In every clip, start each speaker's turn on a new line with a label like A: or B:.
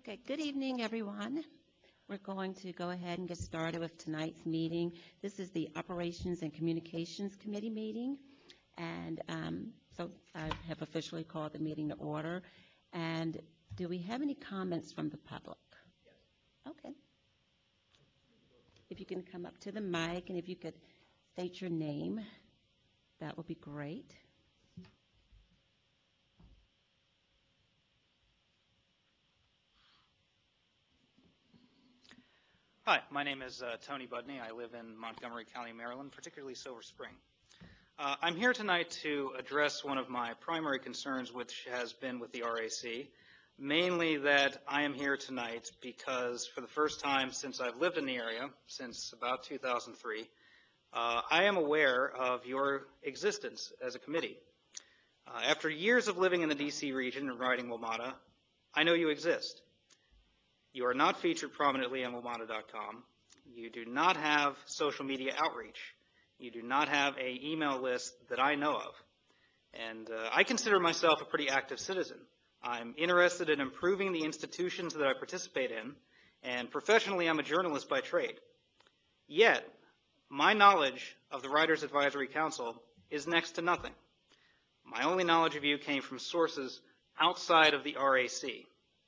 A: Okay, good evening, everyone. We're going to go ahead and get started with tonight's meeting. This is the Operations and Communications Committee meeting, and so I have officially called the meeting to order. And do we have any comments from the public? Yes. Okay. If you can come up to the mic, and if you could state your name, that would be great.
B: Hi, my name is Tony Budney. I live in Montgomery County, Maryland, particularly Silver Spring. I'm here tonight to address one of my primary concerns, which has been with the RAC, mainly that I am here tonight because for the first time since I've lived in the area, since about 2003, I am aware of your existence as a committee. After years of living in the D.C. region and riding WMATA, I know you exist. You are not featured prominently on WMATA.com. You do not have social media outreach. You do not have an email list that I know of. And I consider myself a pretty active citizen. I'm interested in improving the institutions that I participate in, and professionally I'm a journalist by trade. Yet, my knowledge of the Writers Advisory Council is next to nothing. My only knowledge of you came from sources outside of the RAC.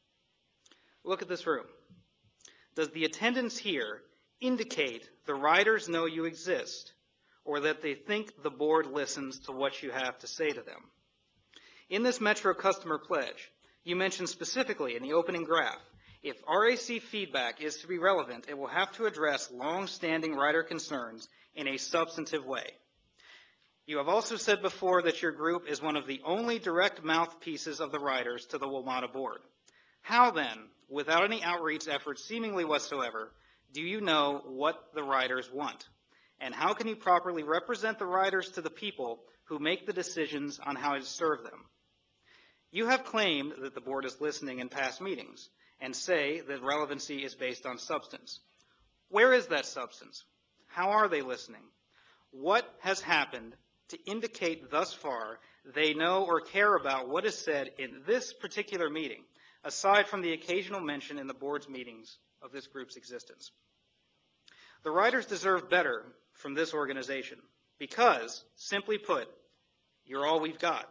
B: Look at this room. Does the attendance here indicate the writers know you exist, or that they think the board listens to what you have to say to them? In this Metro Customer Pledge, you mentioned specifically in the opening graph, if RAC feedback is to be relevant, it will have to address long-standing writer concerns in a substantive way. You have also said before that your group is one of the only direct mouthpieces of the writers to the WMATA board. How then, without any outreach efforts seemingly whatsoever, do you know what the writers want? And how can you properly represent the writers to the people who make the decisions on how to serve them? You have claimed that the board is listening in past meetings and say that relevancy is based on substance. Where is that substance? How are they listening? What has happened to indicate thus far they know or care about what is said in this particular meeting, aside from the occasional mention in the board's meetings of this group's existence? The writers deserve better from this organization because, simply put, you're all we've got.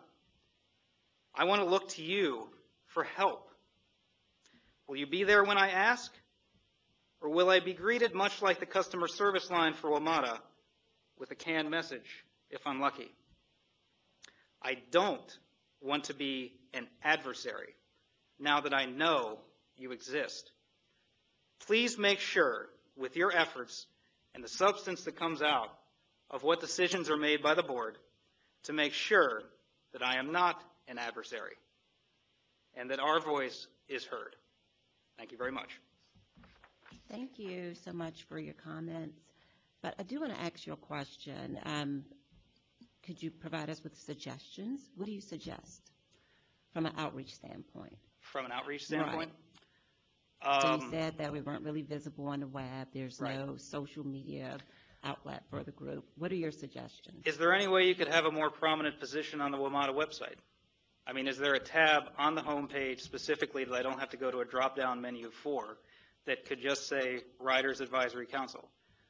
B: I want to look to you for help. Will you be there when I ask? Or will I be greeted much like the customer service line for WMATA with a canned message if I'm lucky? I don't want to be an adversary now that I know you exist. Please make sure, with your efforts and the substance that comes out of what decisions are made by the board, to make sure that I am not an adversary and that our voice is heard. Thank you very much.
A: Thank you so much for your comments. But I do want to ask you a question. Could you provide us with suggestions? What do you suggest from an outreach standpoint?
B: From an outreach standpoint?
A: Right. So you said that we weren't really visible on the web. There's
B: right.
A: No social media outlet for the group. What are your suggestions?
B: Is there any way you could have a more prominent position on the WMATA website? I mean, is there a tab on the homepage specifically that I don't have to go to a drop-down menu for that could just say Writers Advisory Council?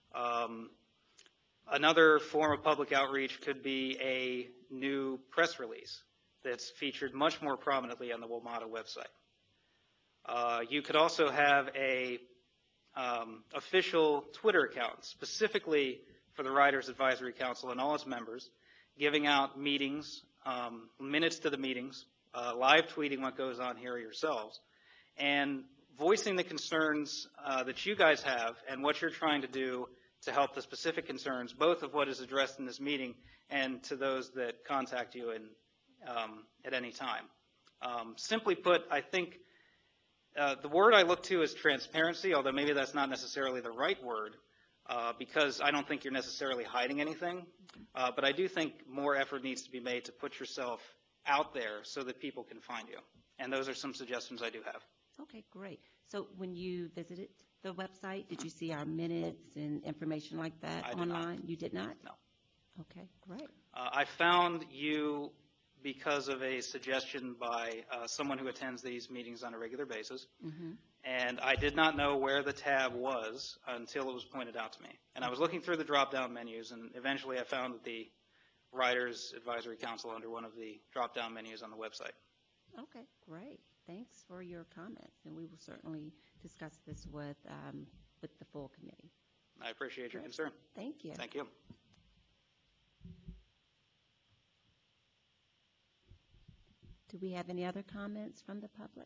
B: Another form of public outreach could be a new press release that's featured much more prominently on the WMATA website. You could also have a official Twitter account specifically for the Writers Advisory Council and all its members, giving out meetings, minutes to the meetings, live tweeting what goes on here yourselves, and voicing the concerns that you guys have and what you're trying to do to help the specific concerns, both of what is addressed in this meeting and to those that contact you at any time. Simply put, I think the word I look to is transparency, although maybe that's not necessarily the right word, because I don't think you're necessarily hiding anything. But I do think more effort needs to be made to put yourself out there so that people can find you. And those are some suggestions I do have.
A: Okay, great. So when you visited the website, did you see our minutes and information like that online? You did not?
B: No.
A: Okay, great.
B: I found you because of a suggestion by someone who attends these meetings on a regular basis.
A: Mm-hmm.
B: And I did not know where the tab was until it was pointed out to me. And I was looking through the drop-down menus, and eventually I found the Riders Advisory Council under one of the drop-down menus on the website.
A: Okay, great. Thanks for your comments, and we will certainly discuss this with the full committee.
B: I appreciate your
A: Great.
B: concern.
A: Thank you.
B: Thank you.
A: Do we have any other comments from the public?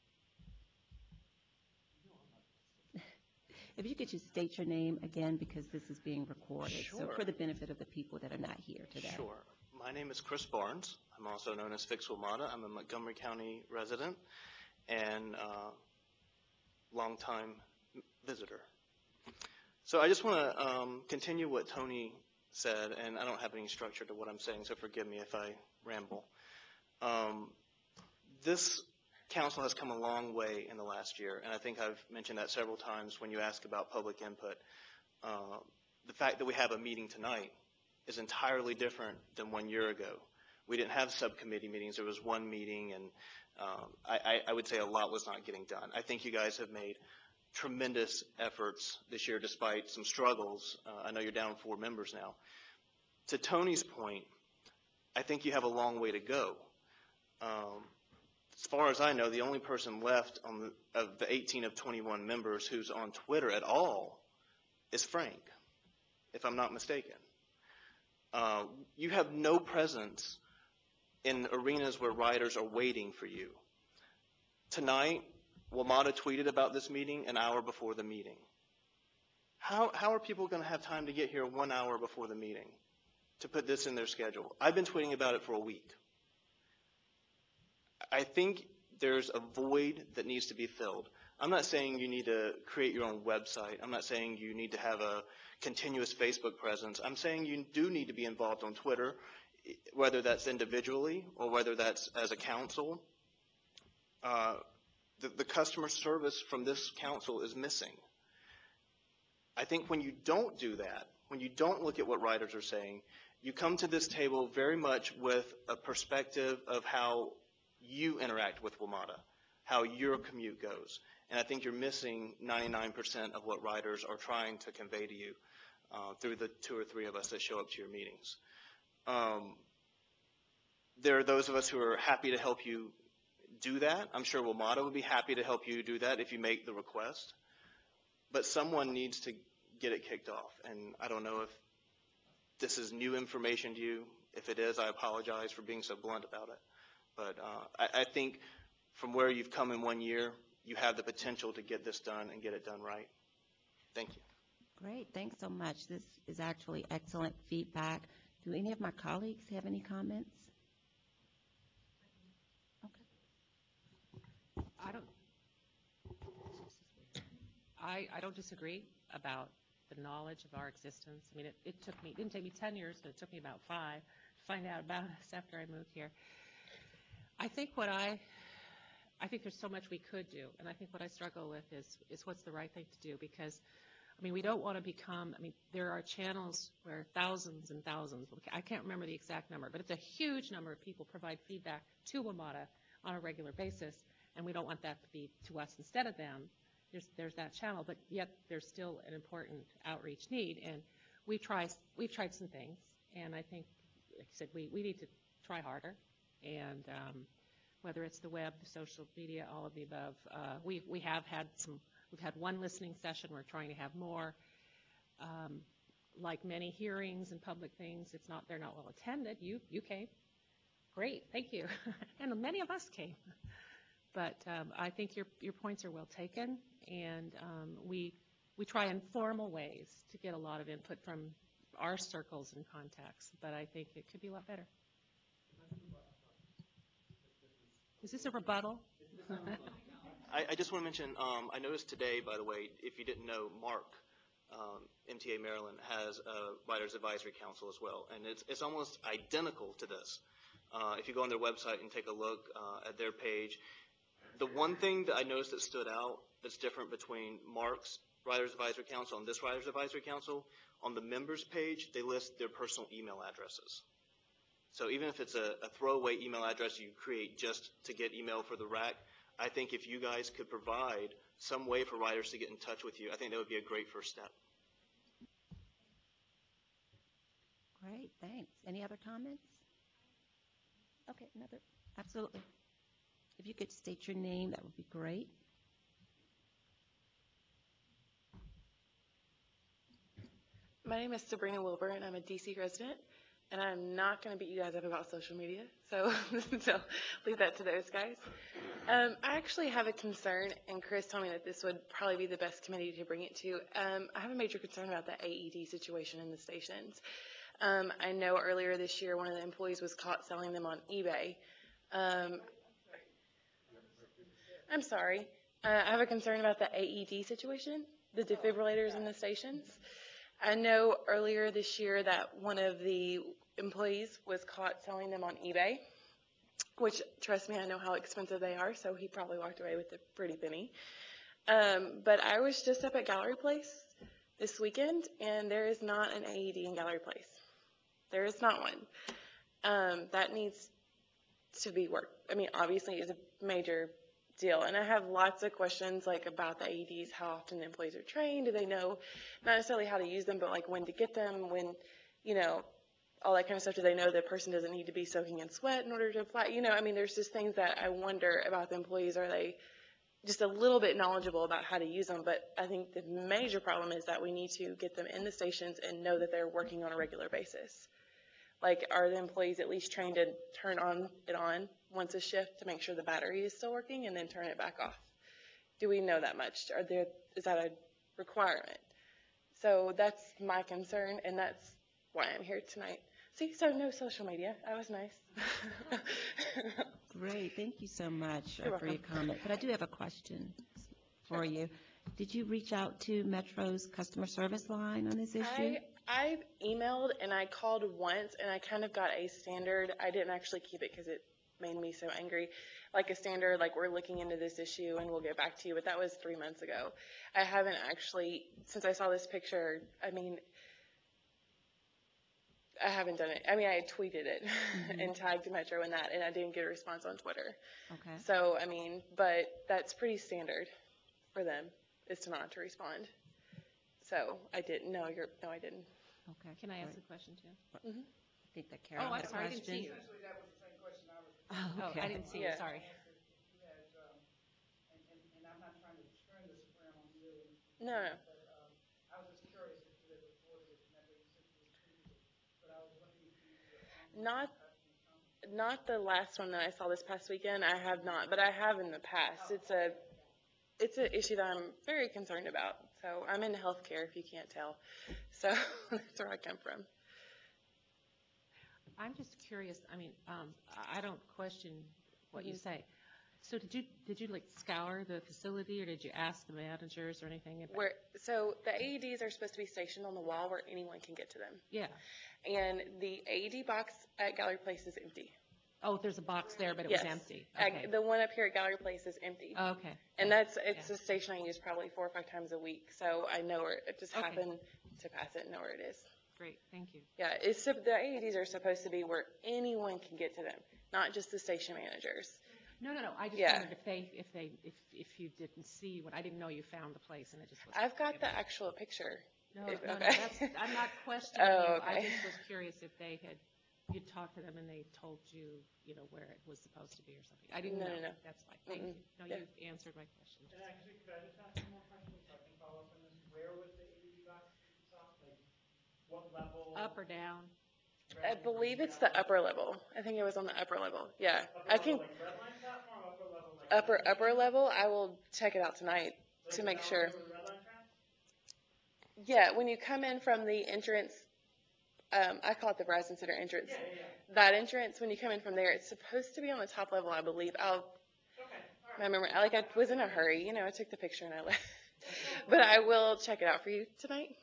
A: If you could just state your name again, because this is being recorded. So
C: Sure.
A: for the benefit of the people that are not here today.
C: Sure. My name is Chris Barnes. I'm also known as Fix WMATA. I'm a Montgomery County resident and longtime visitor. So I just want to continue what Tony said, and I don't have any structure to what I'm saying, so forgive me if I ramble. This council has come a long way in the last year, and I think I've mentioned that several times when you ask about public input. The fact that we have a meeting tonight is entirely different than 1 year ago. We didn't have subcommittee meetings. There was one meeting, and I would say a lot was not getting done. I think you guys have made tremendous efforts this year despite some struggles. I know you're down 4 members now. To Tony's point, I think you have a long way to go. As far as I know, the only person left of the 18 of 21 members who's on Twitter at all is Frank, if I'm not mistaken. You have no presence in arenas where riders are waiting for you. Tonight, WMATA tweeted about this meeting an hour before the meeting. How are people going to have time to get here 1 hour before the meeting to put this in their schedule? I've been tweeting about it for a week. I think there's a void that needs to be filled. I'm not saying you need to create your own website. I'm not saying you need to have a continuous Facebook presence. I'm saying you do need to be involved on Twitter, whether that's individually or whether that's as a council. The customer service from this council is missing. I think when you don't do that, when you don't look at what riders are saying, you come to this table very much with a perspective of how you interact with WMATA, how your commute goes. And I think you're missing 99% of what riders are trying to convey to you through the 2 or 3 of us that show up to your meetings. There are those of us who are happy to help you do that. I'm sure WMATA would be happy to help you do that if you make the request. But someone needs to get it kicked off. And I don't know if this is new information to you. If it is, I apologize for being so blunt about it. But I think from where you've come in 1 year, you have the potential to get this done and get it done right. Thank you.
A: Great. Thanks so much. This is actually excellent feedback. Do any of my colleagues have any comments? Okay.
D: I don't disagree about the knowledge of our existence. I mean, it didn't take me 10 years, but it took me about 5 to find out about us after I moved here. I think there's so much we could do, and I think what I struggle with is what's the right thing to do, because, I mean, we don't want to become, I mean, there are channels where thousands and thousands, I can't remember the exact number, but it's a huge number of people provide feedback to WMATA on a regular basis, and we don't want that to be to us instead of them. There's that channel, but yet there's still an important outreach need, and we've tried some things, and I think, like I said, we need to try harder, and whether it's the web, the social media, all of the above, we've had one listening session. We're trying to have more. Like many hearings and public things, they're not well attended. You came, great, thank you, and many of us came. But I think your points are well taken, and we try informal ways to get a lot of input from our circles and contacts, but I think it could be a lot better. Is this a rebuttal?
C: I just want to mention, I noticed today, by the way, if you didn't know, Mark, MTA Maryland, has a Riders Advisory Council as well, and it's almost identical to this. If you go on their website and take a look at their page, the one thing that I noticed that stood out that's different between Mark's Riders Advisory Council and this Riders Advisory Council, on the members page, they list their personal email addresses. So even if it's a throwaway email address you create just to get email for the rack, I think if you guys could provide some way for riders to get in touch with you, I think that would be a great first step.
A: Great, thanks. Any other comments? Okay, another, absolutely. If you could state your name, that would be great.
E: My name is Sabrina Wilbur, and I'm a DC resident, and I'm not going to beat you guys up about social media, so leave that to those guys. I actually have a concern, and Chris told me that this would probably be the best committee to bring it to. I have a major concern about the AED situation in the stations. I know earlier this year one of the employees was caught selling them on eBay. I'm sorry. I have a concern about the AED situation, the defibrillators in the stations. I know earlier this year that one of the employees was caught selling them on eBay, which, trust me, I know how expensive they are, so he probably walked away with a pretty penny. But I was just up at Gallery Place this weekend, and there is not an AED in Gallery Place. There is not one. That needs to be worked. I mean, obviously, it's a major deal. And I have lots of questions like about the AEDs, how often the employees are trained, do they know not necessarily how to use them, but like when to get them, when, you know, all that kind of stuff. Do they know the person doesn't need to be soaking in sweat in order to fly? You know, I mean, there's just things that I wonder about the employees. Are they just a little bit knowledgeable about how to use them? But I think the major problem is that we need to get them in the stations and know that they're working on a regular basis. Like, are the employees at least trained to turn it on once a shift to make sure the battery is still working and then turn it back off? Do we know that much? Is that a requirement? So that's my concern, and that's why I'm here tonight. See, so no social media. That was nice.
A: Great, thank you so much
E: You're
A: for your
E: welcome.
A: comment. But I do have a question for you. Did you reach out to Metro's customer service line on this issue?
E: I emailed and I called once, and I kind of got a standard. I didn't actually keep it because it made me so angry. Like a standard, like, we're looking into this issue and we'll get back to you. But that was 3 months ago. I haven't actually, since I saw this picture, I mean, I haven't done it. I mean, I tweeted it and tagged Metro in that, and I didn't get a response on Twitter.
A: Okay.
E: So, I mean, but that's pretty standard for them, is to not to respond. So I didn't. No, I didn't.
A: Okay.
D: Can I ask
A: great.
D: a question too?
A: I think that Carol
D: Oh, I'm
A: had a
D: sorry, I didn't
A: question.
D: see you.
F: Essentially, that was the same question I was.
A: Oh,
D: Oh,
A: okay.
D: I didn't see you,
E: Yeah.
D: sorry.
F: You had, and I'm not trying to turn this around on you.
E: No.
F: But I was just curious if you had reported it, and that way you said you received it. But I was looking through your
E: Not
F: customer comments.
E: Not the last one that I saw this past weekend. I have not, but I have in the past. It's an issue that I'm very concerned about. So I'm in healthcare, if you can't tell. So that's where I come from.
D: I'm just curious, I mean, I don't question what you say. So did you like scour the facility, or did you ask the managers or anything?
E: So the AEDs are supposed to be stationed on the wall where anyone can get to them.
D: Yeah.
E: And the AED box at Gallery Place is empty.
D: Oh, there's a box there, but it
E: Yes.
D: was empty. Okay.
E: The one up here at Gallery Place is empty.
D: Okay.
E: And it's a station I use probably 4 or 5 times a week. So I know where it just
D: Okay.
E: happened to pass it and know where it is.
D: Great, thank you.
E: Yeah, the AEDs are supposed to be where anyone can get to them, not just the station managers.
D: No. I just
E: Yeah.
D: wondered if you didn't see what, I didn't know you found the place and it just was.
E: I've got the actual picture.
D: No,
E: Okay.
D: I'm not questioning
E: Oh,
D: you.
E: okay.
D: I just was curious if you'd talked to them and they told you, where it was supposed to be or something. I didn't know.
E: No.
D: That's fine. Thank you. No,
E: Yeah.
D: you've answered my question.
F: And actually, could I just ask one more question so I can follow up on this? Where was the AED box installed? Like, what level?
D: Up or down?
E: I believe it's the upper level. I think it was on the upper level. Yeah.
F: Upper
E: I can
F: level, like redline platform, upper level, like.
E: upper level. I will check it out tonight
F: like
E: to make
F: down
E: sure.
F: below the redline tracks?
E: Yeah, when you come in from the entrance, I call it the Verizon Center entrance.
F: Yeah.
E: That entrance, when you come in from there, it's supposed to be on the top level, I believe.
F: Okay, all
E: I
F: right.
E: remember, I was in a hurry, I took the picture and I left. But I will check it out for you tonight.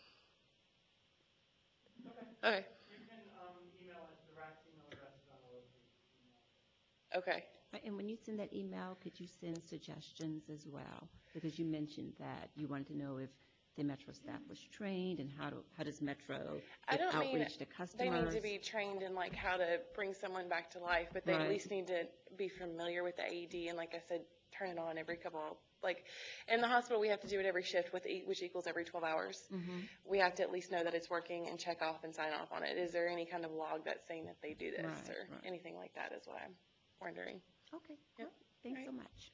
E: Okay.
F: You can email us, the RAC's email address is on the webpage.
E: Okay.
A: And when you send that email, could you send suggestions as well? Because you mentioned that you wanted to know if the Metro staff was trained, and how does Metro
E: I
A: give
E: don't mean
A: outreach to
E: they
A: customers?
E: need to be trained in like how to bring someone back to life, but they at
A: Right.
E: least need to be familiar with the AED and, like I said, turn it on every couple, like, in the hospital, we have to do it every shift which equals every 12 hours.
A: Mhm.
E: We have to at least know that it's working and check off and sign off on it. Is there any kind of log that's saying that they do this
A: Right,
E: or
A: right.
E: anything like that is what I'm wondering.
A: Okay,
E: Yep.
A: well, thanks so
E: Right.
A: much.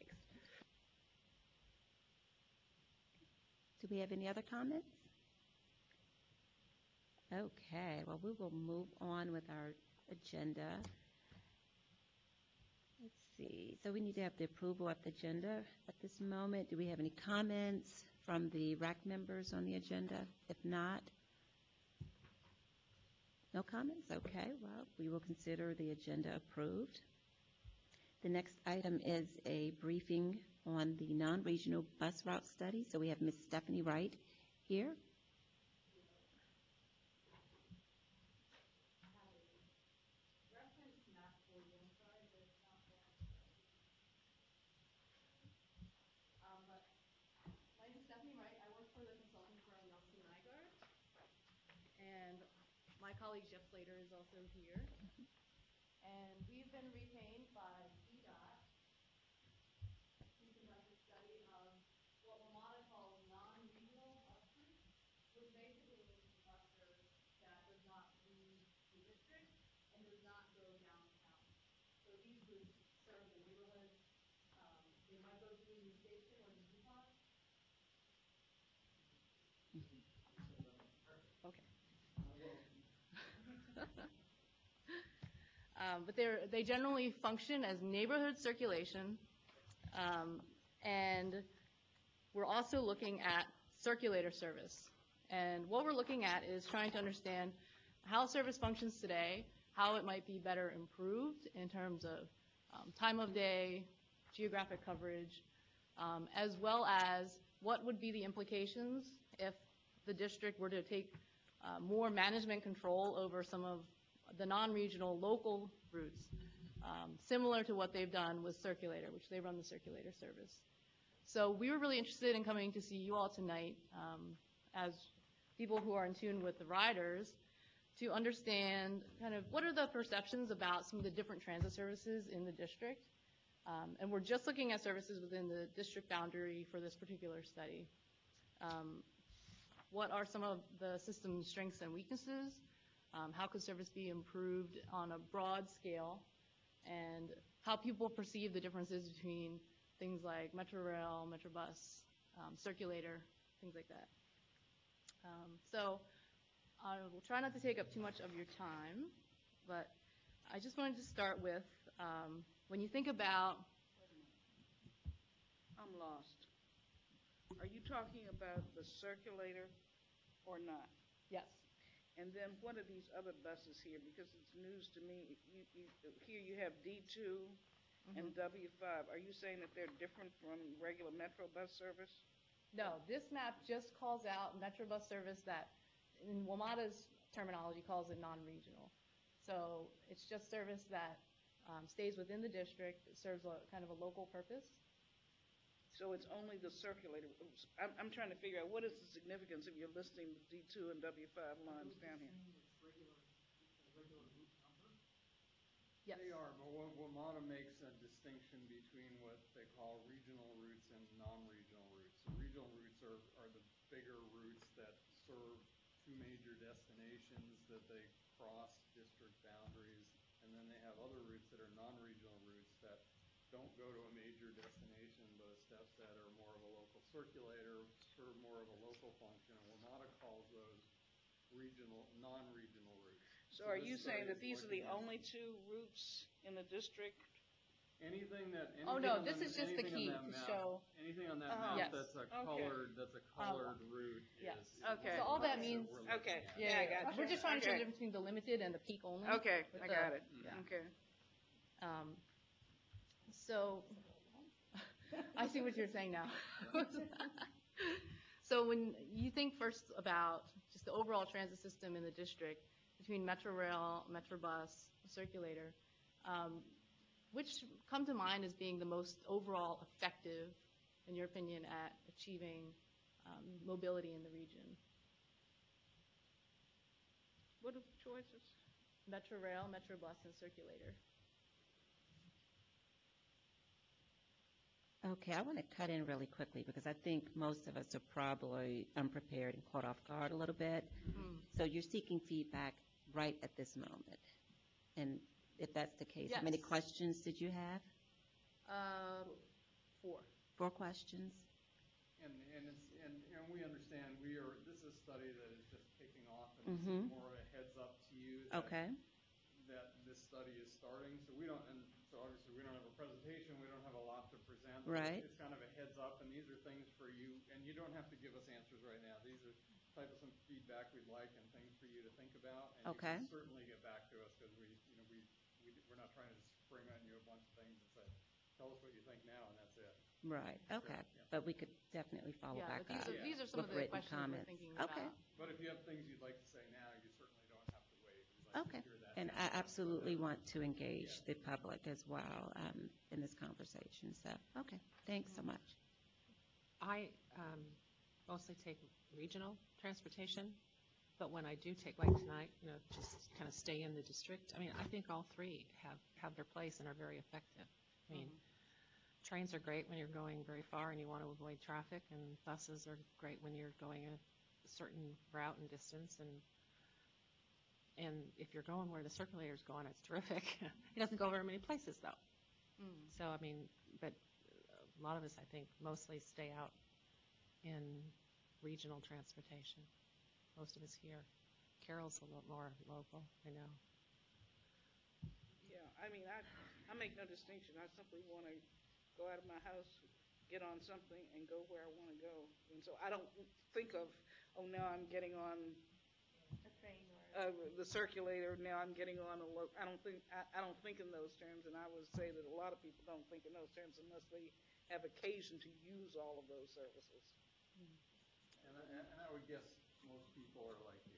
A: Do we have any other comments? Okay, well, we will move on with our agenda. Let's see, so we need to have the approval of the agenda at this moment. Do we have any comments from the RAC members on the agenda? If not, no comments? Okay, well, we will consider the agenda approved. The next item is a briefing on the non-regional bus route study. So we have Ms. Stephanie Wright here.
G: My name is Stephanie Wright. I work for the consulting firm Nelson Nygaard. And my colleague Jeff Slater is also here. And we've been retained by CDOT to conduct a study of what WMATA calls non-regional bus routes, which basically means a bus service that does not leave the district and does not go downtown. So these routes serve the neighborhoods. They might go to Union Station or the Yukon. But they generally function as neighborhood circulation, and we're also looking at circulator service. And what we're looking at is trying to understand how service functions today, how it might be better improved in terms of time of day, geographic coverage, as well as what would be the implications if the district were to take more management control over some of the non-regional local routes, similar to what they've done with Circulator, which they run the Circulator service. So we were really interested in coming to see you all tonight as people who are in tune with the riders to understand kind of what are the perceptions about some of the different transit services in the district. And we're just looking at services within the district boundary for this particular study. What are some of the system's strengths and weaknesses? How could service be improved on a broad scale? And how people perceive the differences between things like Metrorail, Metrobus, Circulator, things like that. So I will try not to take up too much of your time, but I just wanted to start with when you think about...
H: I'm lost. Are you talking about the Circulator or not?
G: Yes.
H: And then what are these other buses here? Because it's news to me. Here you have D2 and W5. Are you saying that they're different from regular Metro bus service?
G: No, this map just calls out Metrobus service that, in WMATA's terminology, calls it non-regional. So it's just service that stays within the district, serves a kind of a local purpose.
H: So it's only the Circulator. I'm trying to figure out what is the significance if you're listing the D2 and W5 lines down here.
G: Yes.
I: They are, but WMATA makes a distinction between what they call regional routes and non-regional routes. So regional routes are the bigger routes that serve two major destinations that they cross district boundaries, and then they have other routes that are non-regional routes that don't go to a major destination, but a step set or more of a local circulator, serve more of a local function, and WMATA calls those regional, non-regional routes.
H: So are you saying that these are the only two routes in the district?
I: Anything that,
G: Oh, no, this is just the key to show.
I: Anything on that map
G: Yes.
I: that's a colored route
G: Yes.
I: is.
H: Okay.
G: So all that means,
H: Okay.
G: yeah,
H: I got you.
G: we're just trying to show the
H: Okay.
G: difference between the limited and the peak only.
H: Okay,
G: with
H: I
G: the-
H: got it.
G: Yeah.
H: Okay.
G: So I see what you're saying now. So when you think first about just the overall transit system in the district between Metrorail, Metrobus, Circulator, which come to mind as being the most overall effective, in your opinion, at achieving mobility in the region.
H: What are the choices?
G: Metro Rail, Metro Bus, and Circulator.
A: Okay, I want to cut in really quickly because I think most of us are probably unprepared and caught off guard a little bit. So you're seeking feedback right at this moment. And if that's the case, how many
G: Yes.
A: questions did you have?
G: 4.
A: 4 questions?
I: And we understand this is a study that is just kicking off, and this is more of a heads up to you that,
A: Okay.
I: that this study is starting. So so obviously we don't have a presentation, we don't have a lot to present.
A: Right.
I: It's kind of a heads up, and these are things for you, and you don't have to give us answers right now. These are type of some feedback we'd like and things for you to think about. And
A: Okay.
I: you can certainly get back to us because we're not trying to just spring on you a bunch of things and say, tell us what you think now, and that's it.
A: Right, okay.
I: Yeah.
A: But we could definitely follow
G: Yeah,
A: back
G: but
A: up.
G: these are some
A: with
G: of the
A: written
G: questions
A: comments.
G: we're thinking
A: Okay.
G: about.
I: But if you have things you'd like to say now, you certainly don't have to wait. We'd like
A: Okay.
I: to hear that
A: And
I: now.
A: I absolutely want to engage the public as well in this conversation. So, okay, thanks so much.
D: I mostly take regional transportation, but when I do take, like tonight, just kind of stay in the district, I mean, I think all 3 have their place and are very effective. I mean, trains are great when you're going very far and you want to avoid traffic, and buses are great when you're going a certain route and distance, and if you're going where the circulator's going, it's terrific. It doesn't go very many places, though. So, I mean, but a lot of us, I think, mostly stay out in regional transportation. Most of us here. Carol's a little more local, I know.
H: Yeah, I mean, I make no distinction. I simply want to go out of my house, get on something, and go where I want to go. And so I don't think of, oh, now I'm getting on
E: A train or
H: the circulator. Now I'm getting on a I don't think in those terms, and I would say that a lot of people don't think in those terms unless they have occasion to use all of those services.
I: And I would guess most people are like you.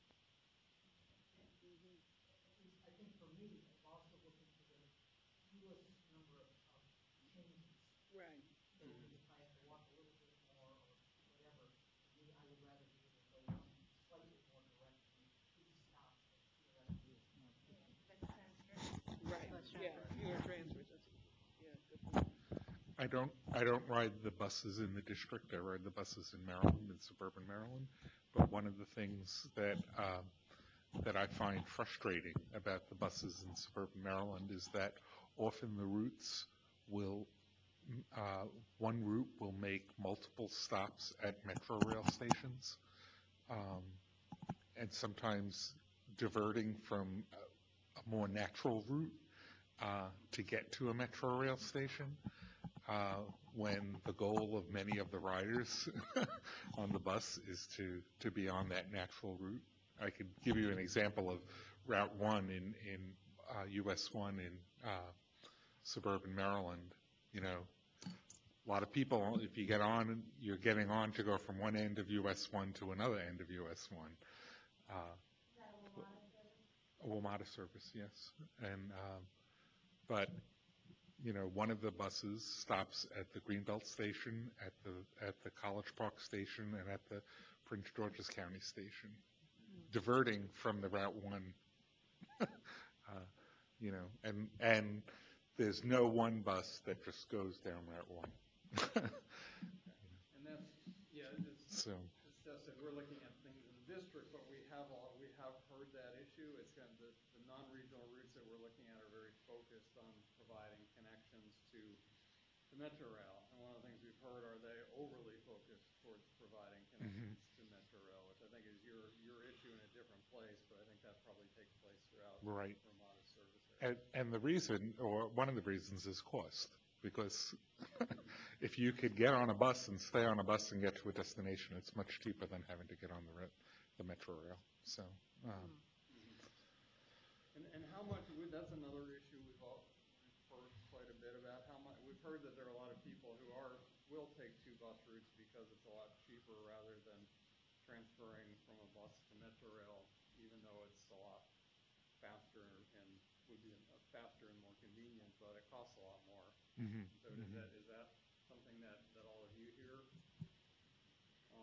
F: I think for me, I'm also looking for the fewest number of changes.
H: Right.
F: That if I have to walk a little bit more or whatever, for me, I would rather be able to go slightly more direct and few stops than theoretically more efficient.
H: Right. Yeah. Fewer transfers. Yeah. Good point.
J: I don't ride the buses in the district. I ride the buses in Maryland, in suburban Maryland. But one of the things that I find frustrating about the buses in suburban Maryland is that often the routes will one route will make multiple stops at Metro Rail stations, and sometimes diverting from a more natural route to get to a Metro Rail station. When the goal of many of the riders on the bus is to be on that natural route. I could give you an example of Route 1 in US 1 in suburban Maryland. You know, a lot of people, if you get on, you're getting on to go from one end of US 1 to another end of US 1.
E: Is that a WMATA service?
J: A WMATA service, yes. And but you know, one of the buses stops at the Greenbelt station, at the College Park station, and at the Prince George's County station, diverting from the Route 1. You know, and there's no one bus that just goes down Route 1.
I: And that's, yeah, it's just that we're looking at things in the district, but we have heard that issue. It's kind of the non-regional routes that we're looking at are very focused on providing connections to Metro Rail. And one of the things we've heard are they overly focused towards providing connections to Metro Rail, which I think is your issue in a different place, but I think that probably takes place throughout
J: Right.
I: Vermont service area.
J: And the reason, or one of the reasons, is cost. Because if you could get on a bus and stay on a bus and get to a destination, it's much cheaper than having to get on the Metro Rail. So.
I: And how much, that's another issue we've heard quite a bit about. How much, we've heard that there are a lot of people who will take 2 bus routes because it's a lot cheaper rather than transferring from a bus to Metro Rail, even though it's a lot faster and would be faster and more convenient, but it costs a lot more. So is that something that all of you hear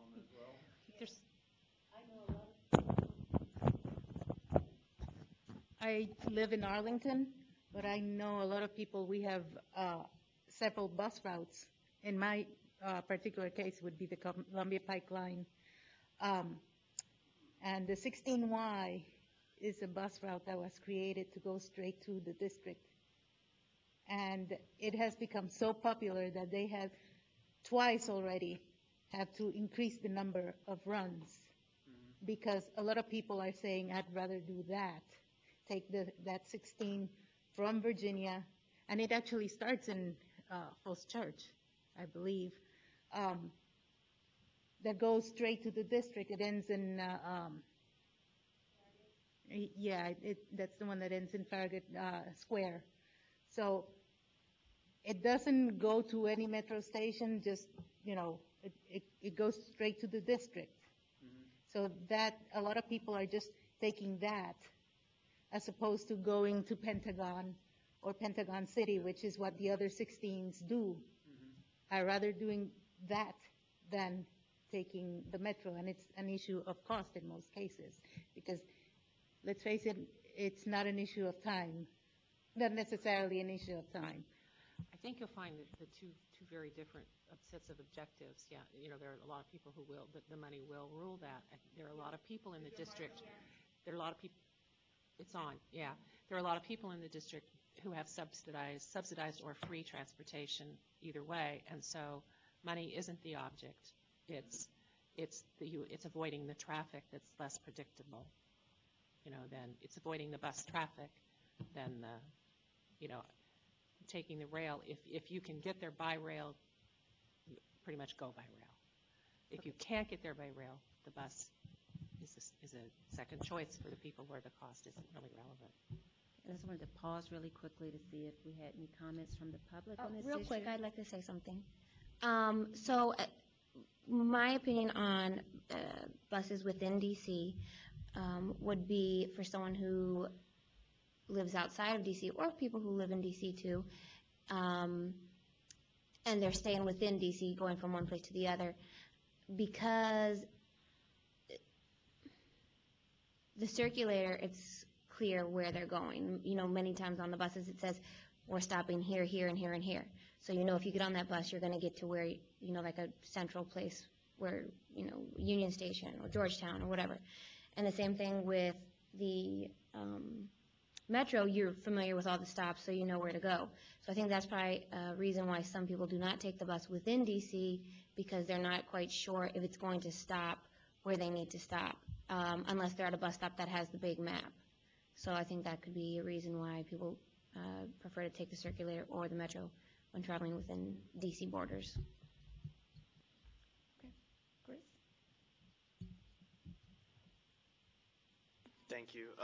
F: I live in Arlington, but I know a lot of people, we have several bus routes. In my particular case would be the Columbia Pike Line. And the 16Y is a bus route that was created to go straight to the district. And it has become so popular that they have twice already have to increase the number of runs, because a lot of people are saying, I'd rather do that, take that 16 from Virginia, and it actually starts in Falls Church, I believe, that goes straight to the district. It ends in, that's the one that ends in Farragut Square. So it doesn't go to any metro station, just, it goes straight to the district. So that, a lot of people are just taking that as opposed to going to Pentagon or Pentagon City, which is what the other 16s do. I'd rather doing that than taking the metro, and it's an issue of cost in most cases, because let's face it, it's not an issue of time, not necessarily an issue of time.
D: I think you'll find that the two very different sets of objectives. Yeah, there are a lot of people who will, the money will rule that. There are a lot of people in the district. There are a lot of people. It's on. Yeah, there are a lot of people in the district who have subsidized or free transportation either way, and so money isn't the object. It's avoiding the traffic that's less predictable. Then it's avoiding the bus traffic than taking the rail. If you can get there by rail, you pretty much go by rail. If you can't get there by rail, the bus is a second choice for the people where the cost isn't really relevant.
A: I just wanted to pause really quickly to see if we had any comments from the public on this
K: Real
A: issue.
K: quick, I'd like to say something. My opinion on buses within DC would be for someone who lives outside of DC or people who live in DC too, and they're staying within DC, going from one place to the other, because the circulator, it's clear where they're going. Many times on the buses it says, we're stopping here, here, and here, and here. So if you get on that bus, you're going to get to where, like a central place where, Union Station or Georgetown or whatever. And the same thing with the metro, you're familiar with all the stops, so you know where to go. So I think that's probably a reason why some people do not take the bus within DC, because they're not quite sure if it's going to stop where they need to stop, unless they're at a bus stop that has the big map. So I think that could be a reason why people prefer to take the circulator or the metro when traveling within DC borders.
A: Okay, Chris?
C: Thank you.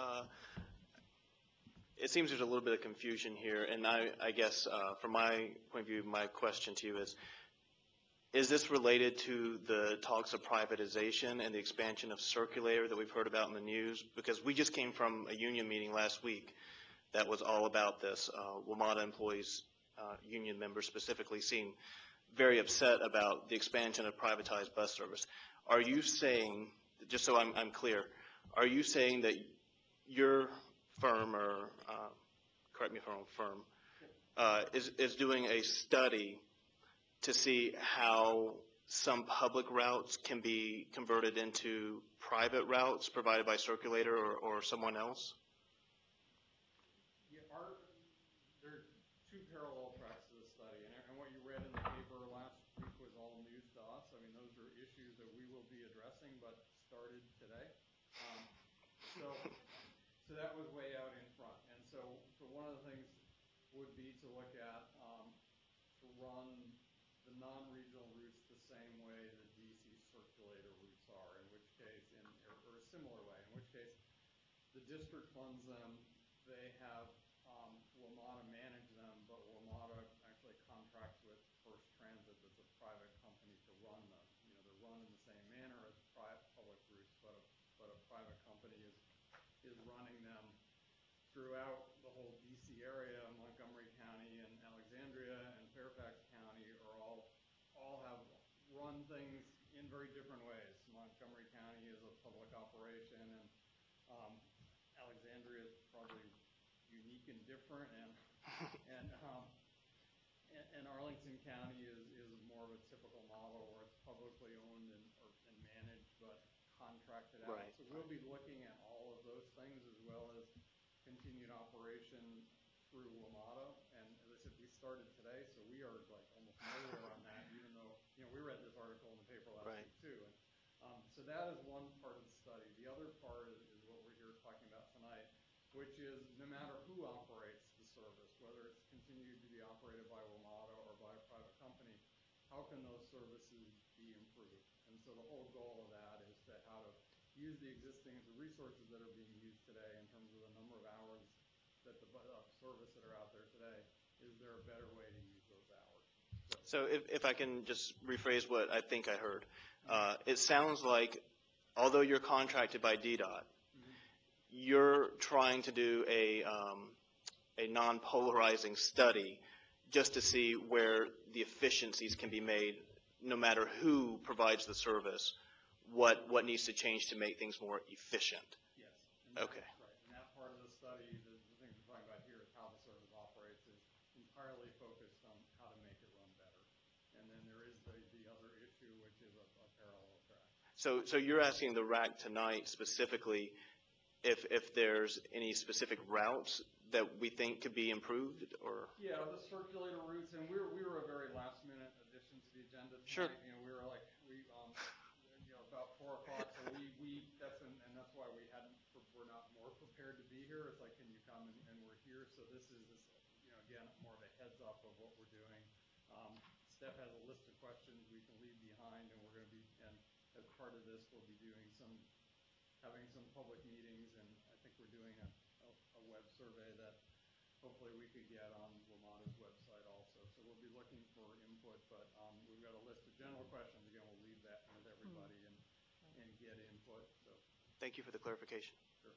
C: It seems there's a little bit of confusion here, and I guess from my point of view, my question to you is this related to the talks of privatization and the expansion of circulator that we've heard about in the news? Because we just came from a union meeting last week that was all about this. WMATA employees, union members specifically, seem very upset about the expansion of privatized bus service. Are you saying, just so I'm clear, are you saying that your firm, or correct me if I'm wrong, firm, is doing a study to see how some public routes can be converted into private routes provided by circulator or someone else?
I: Yeah, there are two parallel tracks to the study, and what you read in the paper last week was all news to us. I mean, those are issues that we will be addressing, but started today. So that was way out in front. And so one of the things would be to look at to run the non-regional routes the same way the DC circulator routes are, in which case, or a similar way, in which case the district funds them. They have WMATA manage them, but WMATA actually contracts with First Transit, that's a private company, to run them. They're run in the same manner as public routes, but a private company is running them throughout the whole DC area. Montgomery County and Alexandria and Fairfax County are all have run things in very different ways. Montgomery County is a public operation, and Alexandria is probably unique and different, and Arlington County is more of a typical model where it's publicly owned and managed, but contracted out.
C: Right.
I: So we'll be looking at all of those things as well as continued operation through WMATA. And as I said, we started today, so we are like almost nowhere on that, even though, we read this article in the paper last
C: Right.
I: week too. And so that is one part of the study. The other part is what we're here talking about tonight, which is no matter who operates the service, whether it's continued to be operated by WMATA or by a private company, how can those services be improved? And so the whole goal of that is to how to use the existing resources that are being used today in terms of the number of hours that the service that are out there today. Is there a better way to use those hours?
C: So if I can just rephrase what I think I heard. It sounds like although you're contracted by DDOT, you're trying to do a non-polarizing study just to see where the efficiencies can be made no matter who provides the service, what needs to change to make things more efficient.
I: Yes.
C: Okay.
I: Right. And that part of the study, the things we're talking about here is how the service operates, is entirely focused on how to make it run better. And then there is the other issue, which is a parallel track.
C: So you're asking the RAC tonight specifically if there's any specific routes that we think could be improved, or?
I: Yeah, the circulator routes, and we were a very last minute addition to the agenda tonight.
C: Sure.
I: We were like, about 4 o'clock, so that's why we're not more prepared to be here. It's like, can you come, and we're here. So this is again, more of a heads up of what we're doing. Steph has a list of questions we can leave behind, and we're going to be, and as part of this, we'll be having some public meetings, and I think we're doing a web survey that hopefully we could get on WMATA's website also. So we'll be looking for input, but we've got a list of general questions. Again, we'll leave that with everybody and get input. So
C: Thank you for the clarification.
I: sure.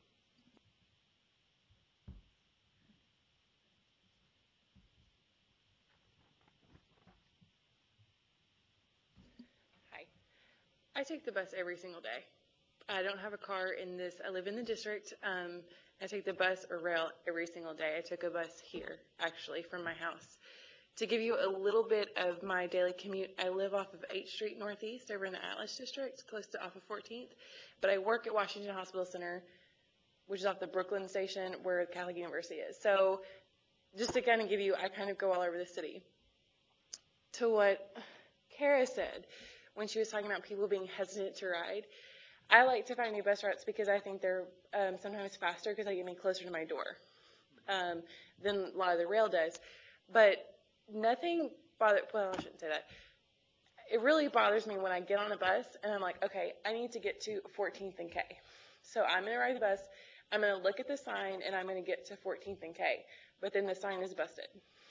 E: Hi. I take the bus every single day. I don't have a car in this. I live in the district. I take the bus or rail every single day. I took a bus here, actually, from my house. To give you a little bit of my daily commute, I live off of 8th Street Northeast over in the Atlas District, close to off of 14th. But I work at Washington Hospital Center, which is off the Brooklyn station where Catholic University is. So just to kind of give you, I kind of go all over the city. To what Kara said when she was talking about people being hesitant to ride, I like to find new bus routes because I think they're sometimes faster because they get me closer to my door than a lot of the rail does. But nothing well, I shouldn't say that. It really bothers me when I get on a bus and I'm like, okay, I need to get to 14th and K. So I'm going to ride the bus, I'm going to look at the sign, and I'm going to get to 14th and K. But then the sign is busted.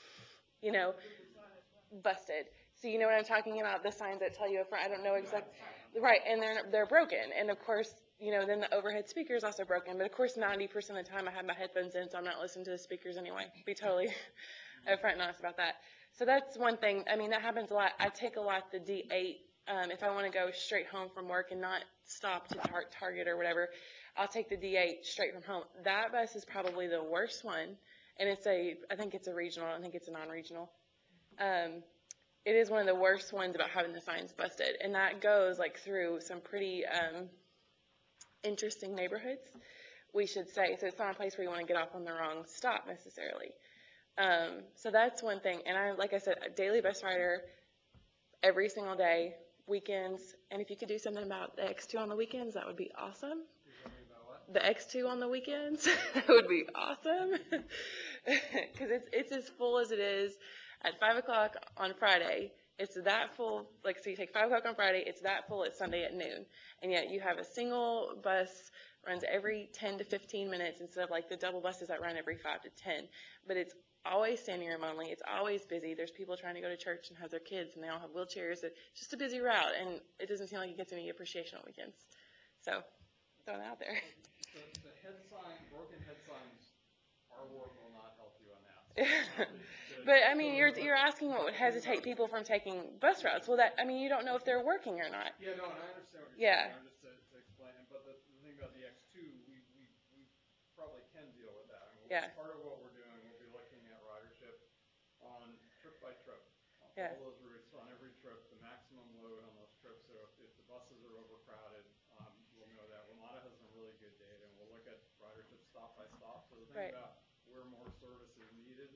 E: Busted. So you know what I'm talking about, the signs that tell you up front, I don't know exactly. Right, and they're broken. And of course, then the overhead speaker is also broken. But of course, 90% of the time I have my headphones in, so I'm not listening to the speakers anyway. Be totally upfront and honest about that. So that's one thing. I mean, that happens a lot. I take a lot the D8 if I want to go straight home from work and not stop to Target or whatever. I'll take the D8 straight from home. That bus is probably the worst one, and I think it's a regional. I don't think it's a non-regional. It is one of the worst ones about having the signs busted, and that goes through some pretty interesting neighborhoods, we should say. So it's not a place where you want to get off on the wrong stop necessarily. So that's one thing. And like I said, a daily bus rider every single day, weekends. And if you could do something about the X2 on the weekends, that would be awesome. The X2 on the weekends, that would be awesome. Because it's as full as it is at 5 o'clock on Friday. It's that full, so you take 5 o'clock on Friday, it's that full at Sunday at noon. And yet you have a single bus runs every 10 to 15 minutes instead of the double buses that run every 5 to 10. But it's always standing room only. It's always busy. There's people trying to go to church and have their kids, and they all have wheelchairs. It's just a busy route, and it doesn't seem like it gets any appreciation on weekends. So, throwing that out there.
I: The broken head signs, our work will not help you on that.
E: But, I mean, you're asking what would hesitate people from taking bus routes. Well, you don't know if they're working or not.
I: Yeah, no, and I understand what you're saying. Just to explain it. But the thing about the X2, we probably can deal with that.
E: Yeah.
I: Part of what we're doing, we'll be looking at ridership on trip by trip.
E: Yeah.
I: All those routes on every trip, the maximum load on those trips. So if the buses are overcrowded, we'll know that. WMATA has some really good data, and we'll look at ridership stop by stop. So the thing
E: Right.
I: about where more service is needed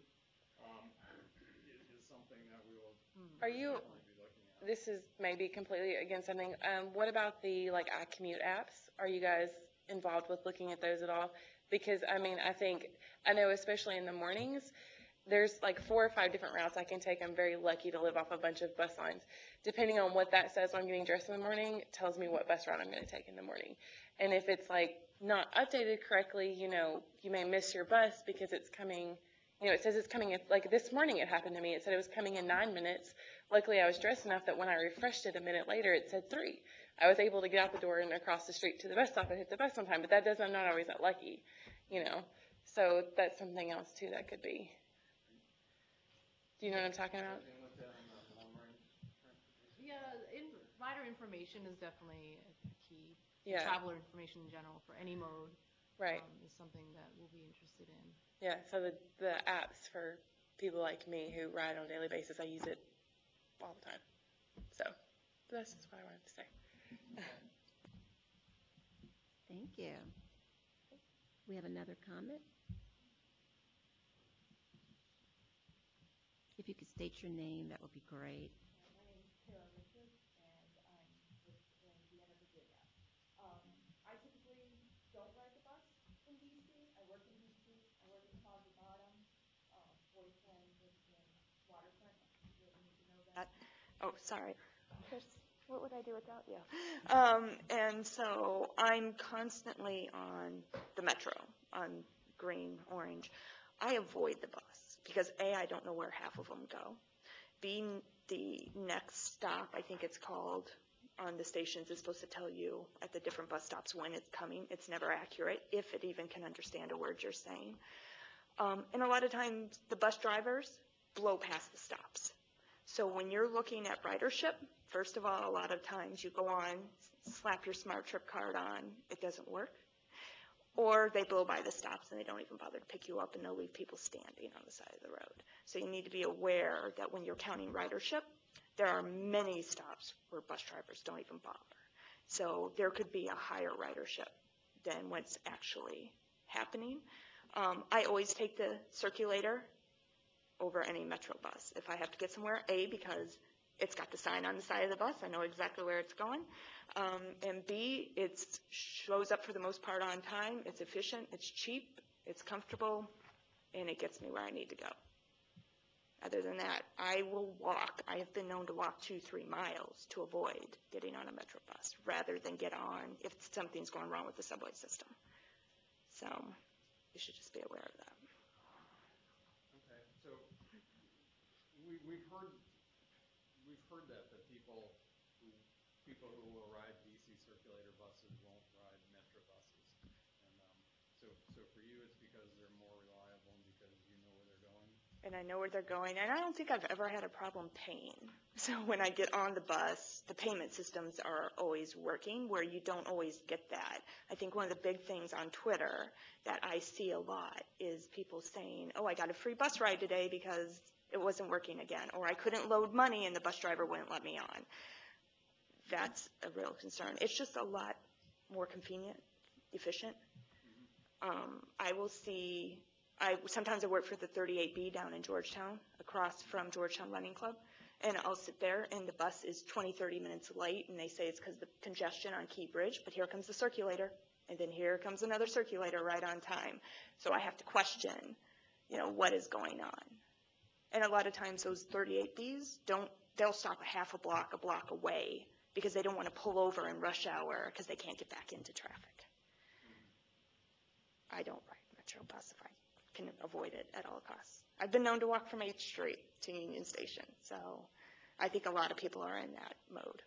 I: is something that we will
E: Are you-
I: definitely be looking at.
E: This is maybe completely against something. What about the like iCommute apps? Are you guys involved with looking at those at all? Because I mean, I know especially in the mornings, there's like 4 or 5 different routes I can take. I'm very lucky to live off a bunch of bus lines. Depending on what that says when I'm getting dressed in the morning, it tells me what bus route I'm going to take in the morning. And if it's like not updated correctly, you may miss your bus because it's coming, it says it's coming, like this morning it happened to me. It said it was coming in 9 minutes. Luckily, I was dressed enough that when I refreshed it a minute later, it said 3. I was able to get out the door and across the street to the bus stop and hit the bus on time, but I'm not always that lucky, So that's something else too that could be. Do you know what I'm talking about?
G: Yeah, rider information is definitely a key.
E: Yeah.
G: Traveler information in general for any mode
E: Right.
G: is something that we'll be interested in.
E: Yeah, so the apps for people like me who ride on a daily basis, I use it all the time. So that's just what I wanted to say.
A: Thank you. We have another comment. If you could state your name, that would be great.
L: My name is Tara Richard, and I'm in Vienna, Virginia. I typically don't ride the bus in DC. I work in DC. I work in Closet Bottom. Boyfriend lives in Waterfront. You really need to know that. Oh, sorry. What would I do without you? And so I'm constantly on the metro, on green, orange. I avoid the bus because A, I don't know where half of them go. B, the next stop, I think it's called, on the stations is supposed to tell you at the different bus stops when it's coming. It's never accurate, if it even can understand a word you're saying. And a lot of times the bus drivers blow past the stops. So when you're looking at ridership, first of all, a lot of times you go on, slap your Smart Trip card on, it doesn't work. Or they blow by the stops and they don't even bother to pick you up, and they'll leave people standing on the side of the road. So you need to be aware that when you're counting ridership, there are many stops where bus drivers don't even bother. So there could be a higher ridership than what's actually happening. I always take the circulator over any Metro bus. If I have to get somewhere, A, because it's got the sign on the side of the bus, I know exactly where it's going. And B, it shows up for the most part on time, it's efficient, it's cheap, it's comfortable, and it gets me where I need to go. Other than that, I will walk. I have been known to walk 2-3 miles to avoid getting on a Metro bus rather than get on if something's going wrong with the subway system. So you should just be aware of that.
I: Okay, so we've heard that people who will ride DC circulator buses won't ride Metro buses, and so for you it's because they're more reliable and because you know where they're going.
L: And I know where they're going, and I don't think I've ever had a problem paying. So when I get on the bus, the payment systems are always working where you don't always get that. I think one of the big things on Twitter that I see a lot is people saying, oh, I got a free bus ride today because it wasn't working again, or I couldn't load money and the bus driver wouldn't let me on. That's a real concern. It's just a lot more convenient, efficient. I will see, sometimes I work for the 38B down in Georgetown, across from Georgetown Running Club, and I'll sit there and the bus is 20-30 minutes late, and they say it's because of the congestion on Key Bridge, but here comes the circulator, and then here comes another circulator right on time. So I have to question, what is going on. And a lot of times those 38Bs they'll stop a half a block away because they don't want to pull over in rush hour because they can't get back into traffic. I don't ride Metro bus if I can avoid it at all costs. I've been known to walk from 8th Street to Union Station, so I think a lot of people are in that mode.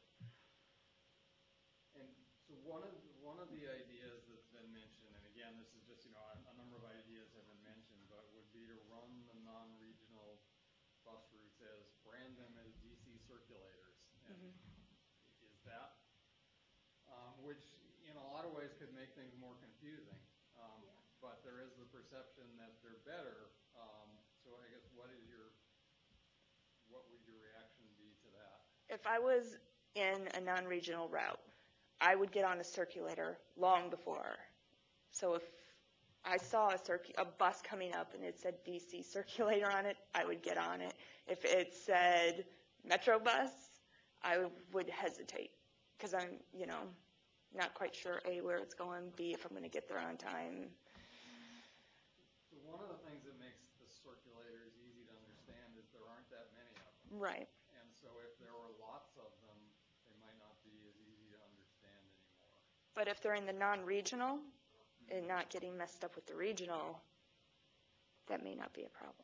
I: And so one of the ideas that's been mentioned, and again, this is just, a number of ideas have been mentioned, but would be to run the non-regional bus routes as, brand them as DC circulators. And is that, which in a lot of ways could make things more confusing. but there is the perception that they're better. So I guess what would your reaction be to that?
E: If I was in a non-regional route, I would get on a circulator long before. So if I saw a bus coming up and it said DC circulator on it, I would get on it. If it said Metro bus, I would hesitate because I'm, not quite sure, A, where it's going, B, if I'm going to get there on time.
I: So one of the things that makes the circulators easy to understand is there aren't that many of them.
E: Right.
I: And so if there were lots of them, they might not be as easy to understand anymore.
E: But if they're in the non-regional and not getting messed up with the regional, that may not be a problem.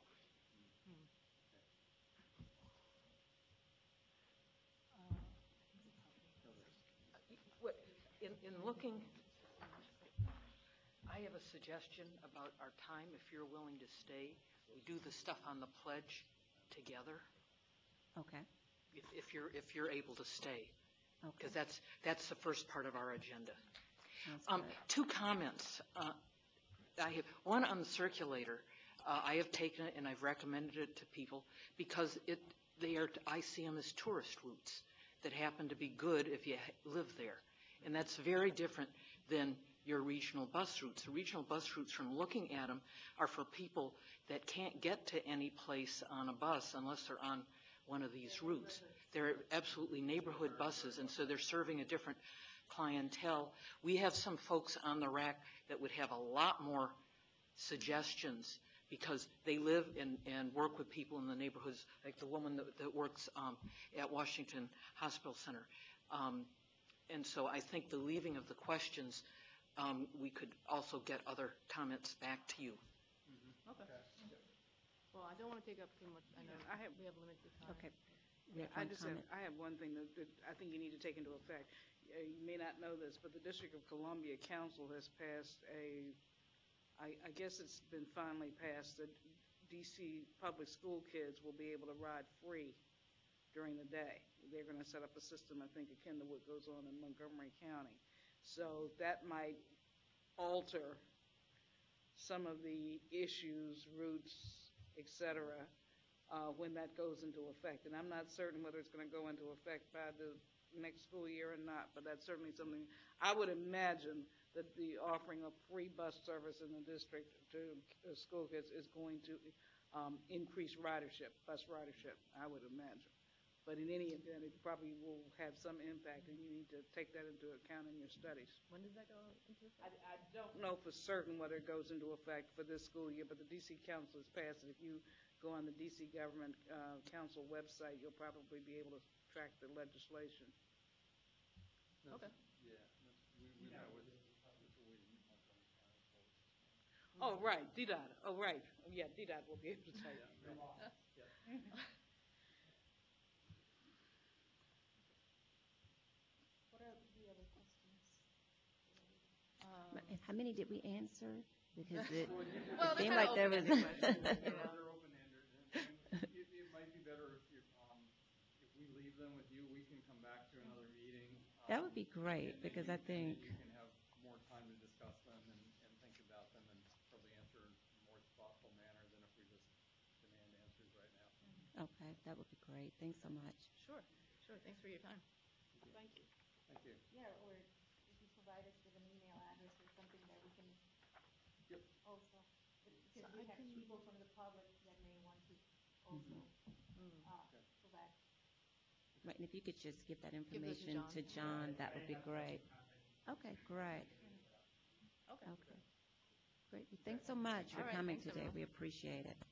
M: In looking, I have a suggestion about our time. If you're willing to stay, we do the stuff on the pledge together.
A: Okay.
M: If you're able to stay,
A: Okay.
M: because that's the first part of our agenda.
A: Sounds good.
M: 2 comments. I have one on the circulator. I have taken it and I've recommended it to people because I see them as tourist routes that happen to be good if you live there. And that's very different than your regional bus routes. The regional bus routes, from looking at them, are for people that can't get to any place on a bus unless they're on one of these routes. They're absolutely neighborhood buses, and so they're serving a different clientele. We have some folks on the rack that would have a lot more suggestions because they live and work with people in the neighborhoods, like the woman that works at Washington Hospital Center. And so I think the leaving of the questions, we could also get other comments back to you.
G: Okay. Well, I don't want to take up too much. I know we have limited time.
A: Okay.
H: I have one thing that I think you need to take into effect. You may not know this, but the District of Columbia Council has passed I guess it's been finally passed that DC public school kids will be able to ride free during the day. They're going to set up a system, I think, akin to what goes on in Montgomery County. So that might alter some of the issues, routes, et cetera, when that goes into effect. And I'm not certain whether it's going to go into effect by the next school year or not, but that's certainly something I would imagine that the offering of free bus service in the district to school kids is going to increase ridership, bus ridership, I would imagine. But in any event, it probably will have some impact, and you need to take that into account in your studies.
G: When does that go into effect?
H: I don't know for certain whether it goes into effect for this school year, but the D.C. Council has passed it. If you go on the D.C. Government Council website, you'll probably be able to track the legislation.
G: Okay.
I: Yeah, we met with Montgomery County folks.
H: Oh, right, DDOT. Oh, right. Yeah, DDOT will be able to tell you.
L: What are the other questions?
A: How many did we answer? Because it
G: Well,
A: seemed like there was.
I: They're open-ended. It might be better if we leave them with you, we can come back to another meeting.
A: That would be great, because I think.
I: You can have more time to discuss them and think about them and probably answer in a more thoughtful manner than if we just demand answers right now.
A: Okay, that would be great. Thanks so much.
G: Sure. Thanks for your time.
H: Thank you.
I: Thank you.
F: Yeah, or if you provide us with an email address or something that we can
I: Yep.
F: also, because we have people from the public that may want to also provide.
A: Right, and if you could just give that
G: those to
A: information
G: John.
A: to John, that would be great. Okay, great.
G: Okay.
A: Okay. Great. Thanks so much for
G: All right,
A: coming
G: thanks,
A: today.
G: everyone.
A: We appreciate it.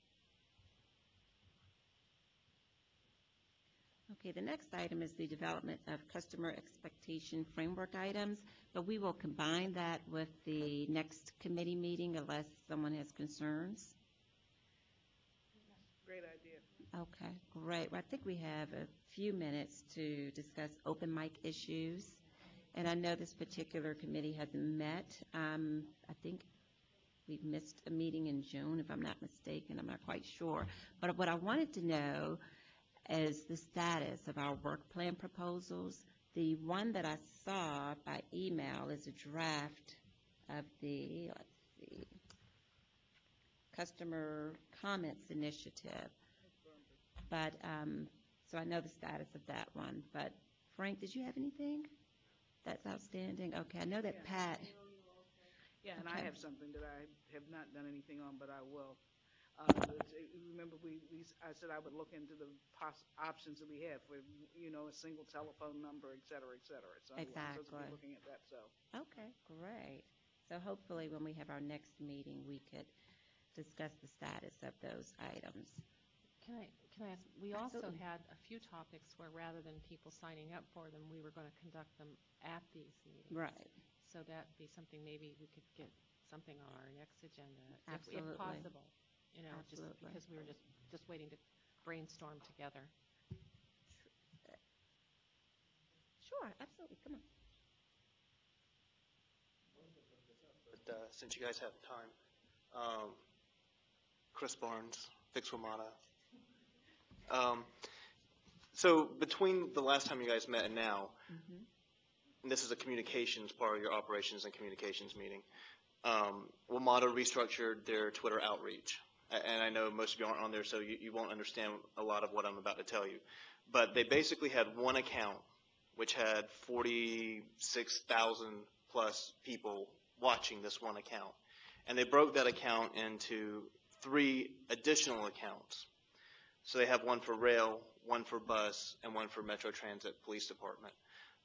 A: Okay, the next item is the development of customer expectation framework items, but we will combine that with the next committee meeting unless someone has concerns.
H: Great idea.
A: Okay, great. Well, I think we have a few minutes to discuss open mic issues. And I know this particular committee hasn't met. I think we've missed a meeting in June, if I'm not mistaken. I'm not quite sure. But what I wanted to know is the status of our work plan proposals. The one that I saw by email is a draft of the, let's see, customer comments initiative. But, so I know the status of that one. But Frank, did you have anything that's outstanding? Okay, I know that Pat.
H: Yeah, and I
A: Okay.
H: have something that I have not done anything on, but I will. Remember, I said I would look into the options that we have for, a single telephone number, et cetera, et cetera. So I'm supposed to be
A: Exactly.
H: looking at that, so.
A: Okay, great. So hopefully when we have our next meeting, we could discuss the status of those items.
D: Can I ask, we also
A: Absolutely.
D: had a few topics where rather than people signing up for them, we were going to conduct them at these meetings.
A: Right.
D: So that'd be something maybe we could get something on our next agenda, if
A: Absolutely.
D: possible. Just
A: Absolutely.
D: because we were just waiting to brainstorm together.
A: Sure, absolutely. Come on.
C: But since you guys have time, Chris Barnes, Fix Wamata. So between the last time you guys met and now, and this is a communications part of your operations and communications meeting, WMATA restructured their Twitter outreach. And I know most of you aren't on there, so you won't understand a lot of what I'm about to tell you. But they basically had one account which had 46,000 plus people watching this one account. And they broke that account into 3 additional accounts. So they have one for rail, one for bus, and one for Metro Transit Police Department.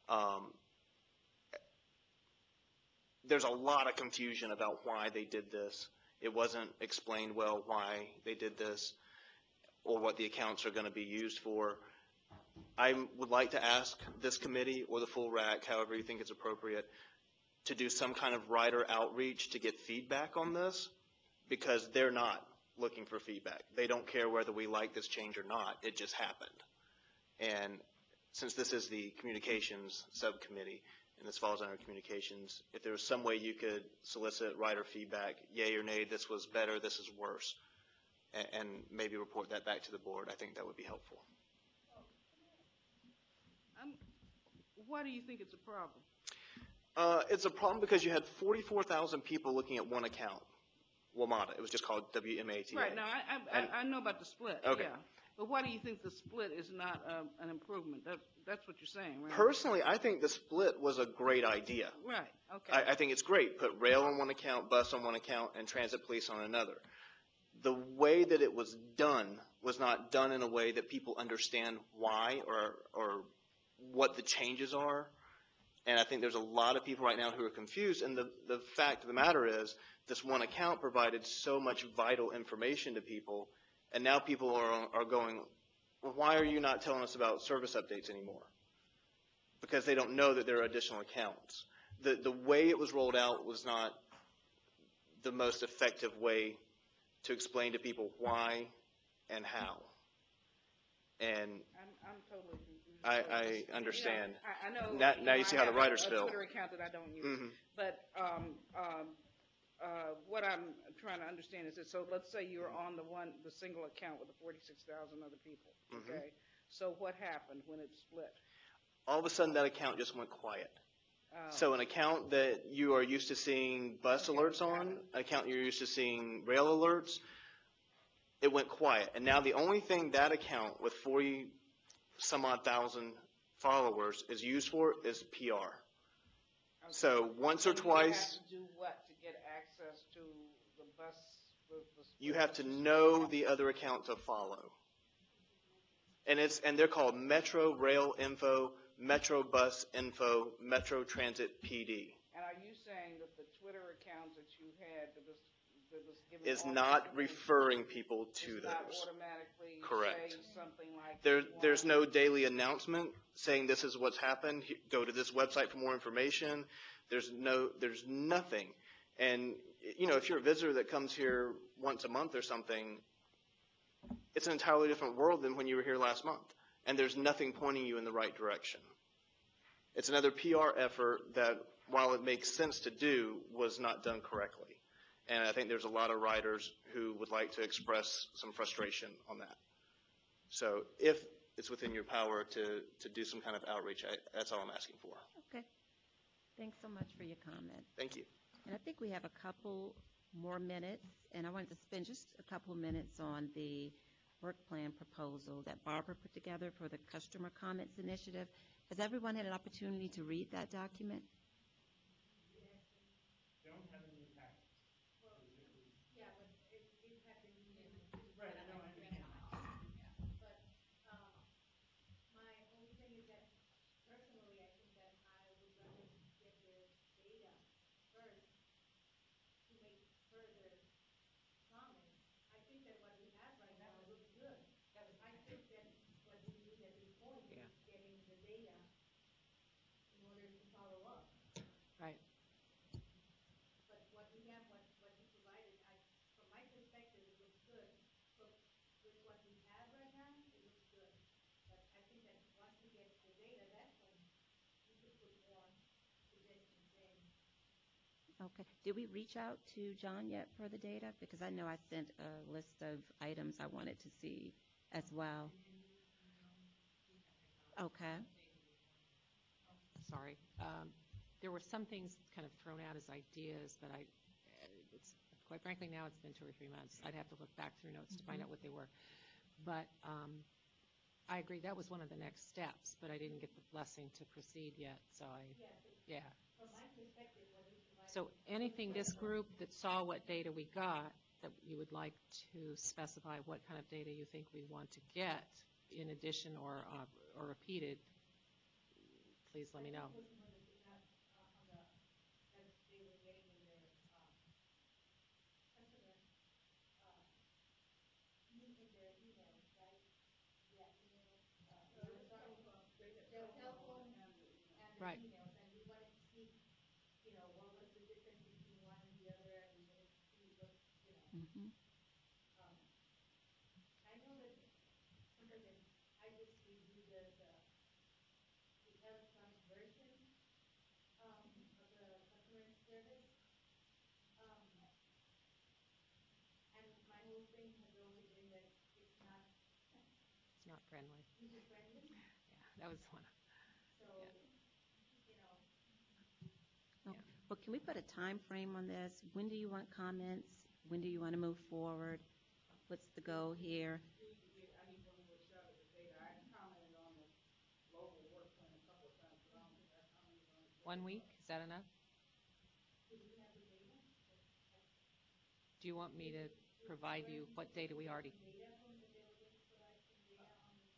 C: There's a lot of confusion about why they did this. It wasn't explained well why they did this or what the accounts are going to be used for. I would like to ask this committee or the full RAC, however you think it's appropriate, to do some kind of rider outreach to get feedback on this, because they're not looking for feedback. They don't care whether we like this change or not. It just happened. And since this is the communications subcommittee, and this falls under communications, if there was some way you could solicit rider feedback, yay or nay, this was better, this is worse, and maybe report that back to the board, I think that would be helpful.
H: Why do you think it's a problem?
C: It's a problem because you had 44,000 people looking at one account, WMATA. It was just called WMATA.
H: Right. Now, I know about the split.
C: Okay.
H: Yeah. But why do you think the split is not an improvement? That's what you're saying, right?
C: Personally, I think the split was a great idea.
H: Right. Okay.
C: I think it's great. Put rail on one account, bus on one account, and transit police on another. The way that it was done was not done in a way that people understand why or what the changes are. And I think there's a lot of people right now who are confused. And the fact of the matter is, this one account provided so much vital information to people, and now people are going, well, why are you not telling us about service updates anymore? Because they don't know that there are additional accounts. The way it was rolled out was not the most effective way to explain to people why and how. And
H: I'm totally confused.
C: I understand.
H: I know.
C: Now you see how the writers
H: I
C: feel.
H: have a Twitter account that I don't use. But what I'm trying to understand is that, so let's say you're on the single account with the 46,000 other people, okay? So what happened when it split?
C: All of a sudden, that account just went quiet. So an account that you are used to seeing bus alerts on, an account you're used to seeing rail alerts, it went quiet. And now the only thing that account with 40-some-odd thousand followers is used for is PR. Okay. So once or twice.
H: You have to do what to get access to the bus?
C: You have to know the other account to follow. And they're called Metro Rail Info, Metro Bus Info, Metro Transit PD.
H: And are you saying that the Twitter account that you had that was given
C: is not referring people to
H: those? Not automatically
C: Correct.
H: say something like
C: there's no daily announcement saying this is what's happened. Go to this website for more information. There's nothing. And if you're a visitor that comes here once a month or something, it's an entirely different world than when you were here last month. And there's nothing pointing you in the right direction. It's another PR effort that, while it makes sense to do, was not done correctly. And I think there's a lot of riders who would like to express some frustration on that. So if it's within your power to do some kind of outreach, that's all I'm asking for.
A: Okay. Thanks so much for your comment.
C: Thank you.
A: And I think we have a couple more minutes, and I wanted to spend just a couple of minutes on the work plan proposal that Barbara put together for the Customer Comments Initiative. Has everyone had an opportunity to read that document?
N: Don't have it in your packets.
L: Well, yeah, but it had been emailed.
N: Right, I know, I understand that.
L: But my only thing is that personally, I think that I would rather get the data first to make further comments. I think that what we have right now looks good. I think that what we need at this point is getting the data in order to follow up.
D: Right.
L: But what we have, what you provided, from my perspective, it looks good. But with what we have right now, it looks good. But I think that once we get the data, that's when we could put more suggestions in.
A: Okay. Did we reach out to John yet for the data? Because I know I sent a list of items I wanted to see as well. Okay.
D: Sorry. There were some things kind of thrown out as ideas, but it's quite frankly, now it's been 2 or 3 months. I'd have to look back through notes to find out what they were. But I agree, that was one of the next steps, but I didn't get the blessing to proceed yet, so yeah.
L: From my perspective, what you provided.
D: So anything this group that saw what data we got, that you would like to specify what kind of data you think we want to get in addition or repeated, please let me know.
L: They were getting in their customer in their emails, right? Yeah, emails. Their telephone and the
D: right.
L: emails, and we wanted to see, what was the difference between one and the other, and we wanted to see what, I know that I just reviewed the electronic version of the customer service. And my whole thing has always been that it's not
D: friendly.
L: User friendly.
D: Yeah, that was one.
L: So,
A: Okay. Well, can we put a time frame on this? When do you want comments? When do you want to move forward? What's the goal here?
H: I need one more shot at the data. I commented on the global work plan a couple of times, but I don't think I commented on it.
D: 1 week, is that enough?
L: Do we have the data?
D: Do you want me to provide you what data we already?
L: Data from the they were going to provide some data on the.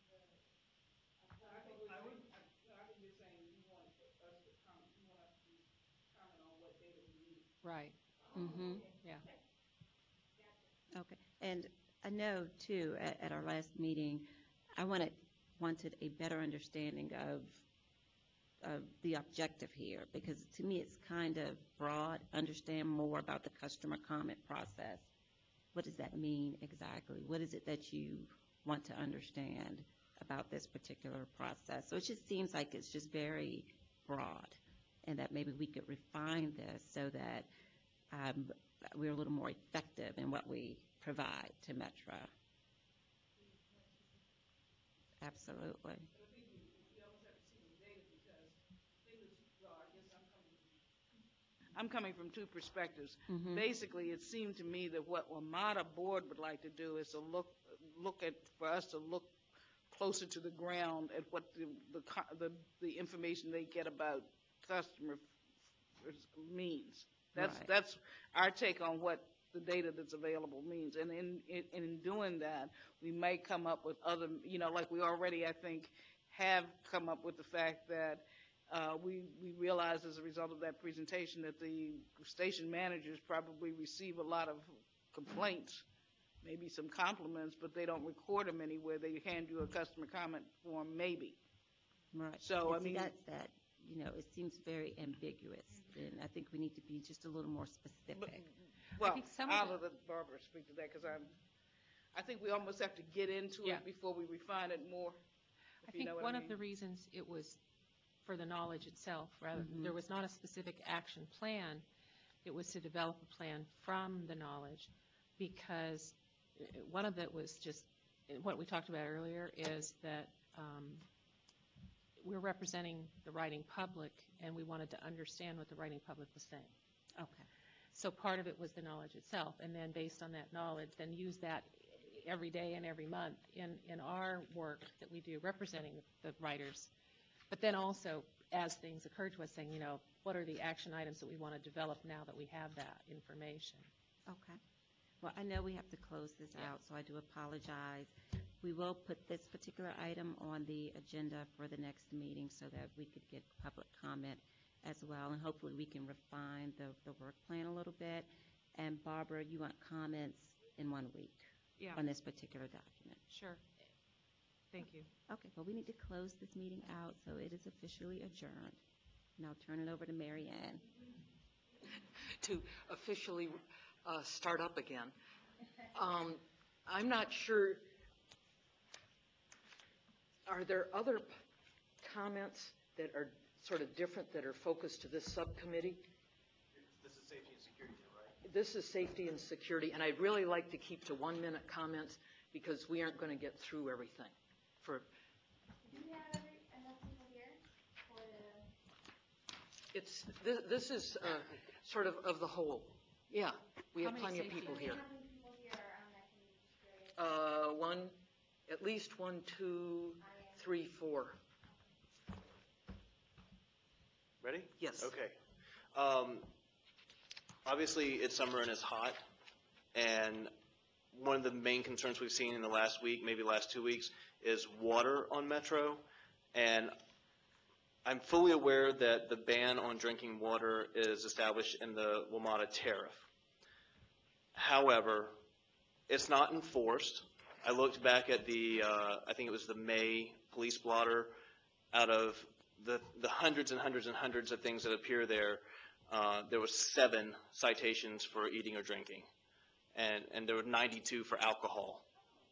H: I think you're saying you want us to comment. You want us to comment on what data we need.
D: Right.
A: Mm-hmm.
D: Yeah.
A: Okay. And I know, too, at our last meeting, I wanted a better understanding of the objective here, because to me it's kind of broad. Understand more about the customer comment process. What does that mean exactly? What is it that you want to understand about this particular process? So it just seems like it's just very broad, and that maybe we could refine this so that we're a little more effective in what we provide to Metro. Absolutely.
H: But I think we almost have to see the data, because the thing that's, well, I guess I'm coming from 2 perspectives.
A: Mm-hmm.
H: Basically, it seemed to me that what WMATA board would like to do is to for us to look closer to the ground at what the information they get about customer means. That's our take on what the data that's available means. And in doing that, we may come up with other, like we already, I think, have come up with the fact that we realize as a result of that presentation that the station managers probably receive a lot of complaints, maybe some compliments, but they don't record them anywhere. They hand you a customer comment form, maybe.
A: Right.
H: So,
A: and that's that. It seems very ambiguous, and I think we need to be just a little more specific.
H: Well, I'll let Barbara speak to that, because I think we almost have to get into it before we refine it more.
D: I think one of the reasons it was for the knowledge itself, rather, there was not a specific action plan. It was to develop a plan from the knowledge, because one of it was just what we talked about earlier is that we're representing the writing public, and we wanted to understand what the writing public was saying.
A: Okay.
D: So part of it was the knowledge itself, and then based on that knowledge, then use that every day and every month in our work that we do representing the writers. But then also, as things occur to us, saying, what are the action items that we want to develop now that we have that information?
A: Okay. Well, I know we have to close this out, so I do apologize. We will put this particular item on the agenda for the next meeting so that we could get public comment as well, and hopefully we can refine the work plan a little bit. And Barbara, you want comments in 1 week on this particular document?
D: Sure. Thank you.
A: Okay, well, we need to close this meeting out, so it is officially adjourned. And I'll turn it over to Mary Ann.
M: To officially start up again. I'm not sure, are there other comments that are sort of different that are focused to this subcommittee?
C: This is safety and security, right?
M: This is safety and security, and I'd really like to keep to 1-minute comments because we aren't going to get through everything.
K: Do you have enough people here for the...
M: This is sort of the whole. Yeah, we have plenty of people here.
K: How many people here are on that committee?
M: At least 1, 2, 3, 4.
C: Ready?
M: Yes.
C: Okay. Obviously, it's summer and it's hot, and one of the main concerns we've seen in the last week, maybe last 2 weeks, is water on Metro. And I'm fully aware that the ban on drinking water is established in the WMATA tariff. However, it's not enforced. I looked back at I think it was the May police blotter. Out of the hundreds and hundreds and hundreds of things that appear there, there were 7 citations for eating or drinking, and there were 92 for alcohol.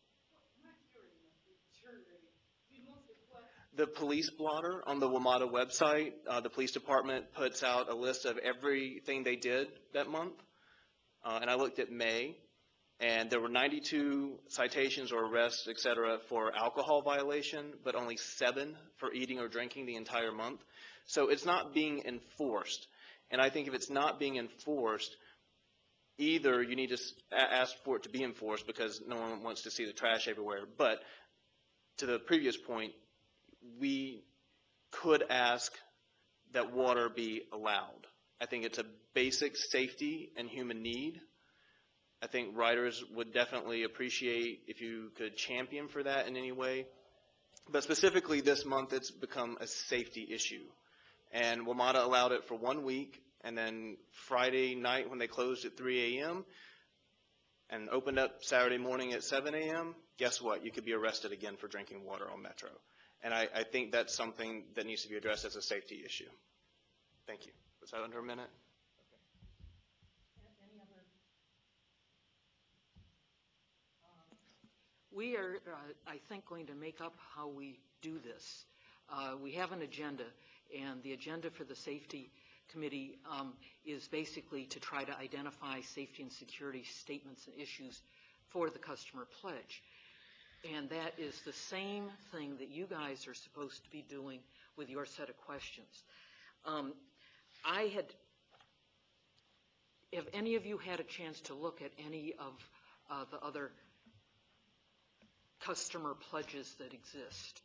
C: The police blotter on the WMATA website, the police department puts out a list of everything they did that month, and I looked at May, and there were 92 citations or arrests, etc., for alcohol violation, but only 7 for eating or drinking the entire month. So it's not being enforced. And I think if it's not being enforced, either you need to ask for it to be enforced because no one wants to see the trash everywhere. But to the previous point, we could ask that water be allowed. I think it's a basic safety and human need. I think riders would definitely appreciate if you could champion for that in any way. But specifically this month, it's become a safety issue. And WMATA allowed it for 1 week, and then Friday night when they closed at 3 a.m. and opened up Saturday morning at 7 a.m., guess what? You could be arrested again for drinking water on Metro. And I think that's something that needs to be addressed as a safety issue. Thank you. Was that under a minute?
M: We are, I think, going to make up how we do this. We have an agenda, and the agenda for the Safety Committee is basically to try to identify safety and security statements and issues for the customer pledge. And that is the same thing that you guys are supposed to be doing with your set of questions. Have any of you had a chance to look at any of the other customer pledges that exist?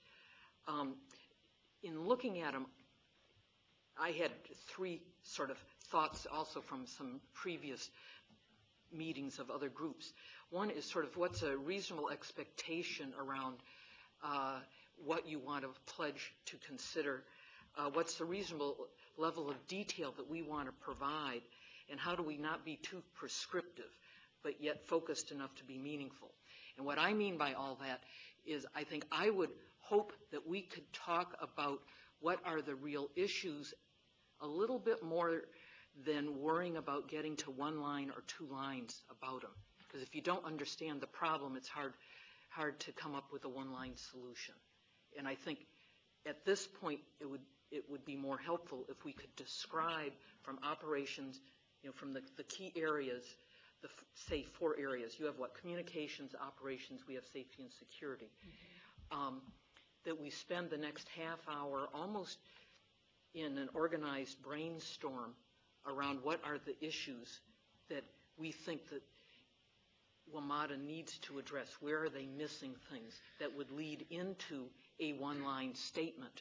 M: In looking at them, I had 3 sort of thoughts also from some previous meetings of other groups. One is sort of what's a reasonable expectation around what you want a pledge to consider, what's the reasonable level of detail that we want to provide, and how do we not be too prescriptive but yet focused enough to be meaningful. And what I mean by all that is I think I would hope that we could talk about what are the real issues a little bit more than worrying about getting to 1 line or 2 lines about them. Because if you don't understand the problem, it's hard to come up with a 1-line solution. And I think at this point it would be more helpful if we could describe from operations, from the key areas, say 4 areas. You have communications, operations, we have safety and security. That we spend the next half hour almost in an organized brainstorm around what are the issues that we think that WMATA needs to address. Where are they missing things that would lead into a one-line statement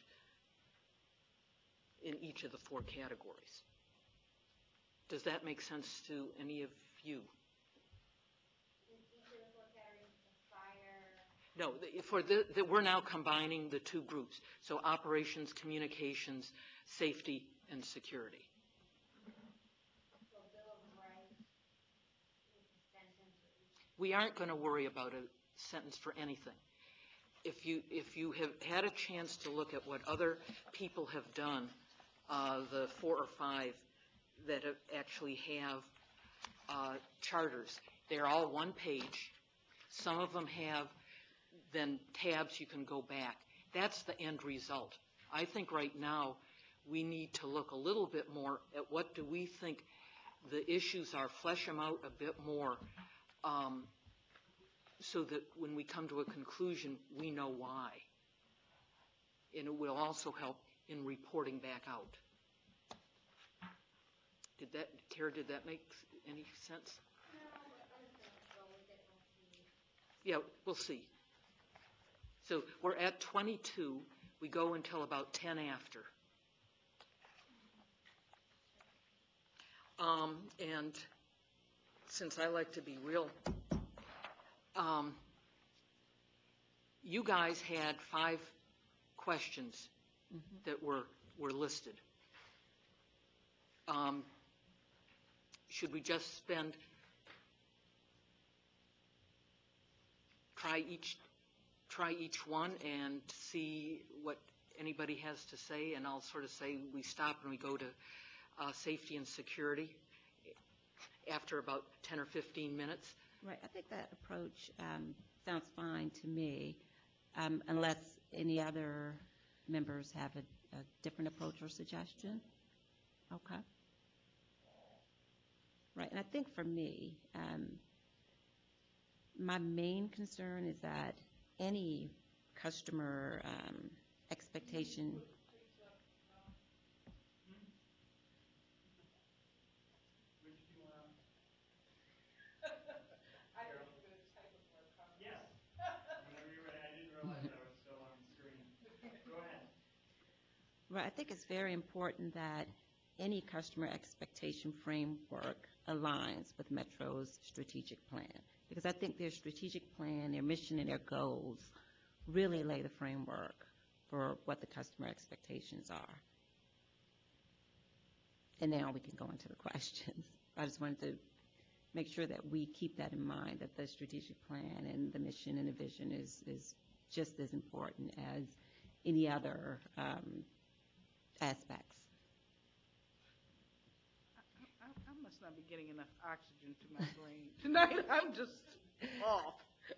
M: in each of the 4 categories? Does that make sense to any of you? No, we're now combining the 2 groups, so operations, communications, safety, and security. We aren't going to worry about a sentence for anything. If you have had a chance to look at what other people have done, the 4 or 5 that actually have charters, they're all 1 page. Some of them have then tabs you can go back. That's the end result. I think right now we need to look a little bit more at what do we think the issues are, flesh them out a bit more, so that when we come to a conclusion, we know why. And it will also help in reporting back out. Tara, did that make any sense? No, but I'm just going to go with it and see. Yeah, we'll see. So we're at 22. We go until about 10 after. And since I like to be real, you guys had 5 questions that were listed. Should we just try each one and see what anybody has to say, and I'll sort of say we stop and we go to safety and security after about 10 or 15 minutes?
A: Right. I think that approach sounds fine to me, unless any other members have a different approach or suggestion. Okay. Right. And I think for me, my main concern is that any customer expectation. Right. I think it's very important that any customer expectation framework aligns with Metro's strategic plan, because I think their strategic plan, their mission, and their goals really lay the framework for what the customer expectations are. And now we can go into the questions. I just wanted to make sure that we keep that in mind, that the strategic plan and the mission and the vision is just as important as any other aspects.
H: I must not be getting enough oxygen to my brain tonight. I'm just off.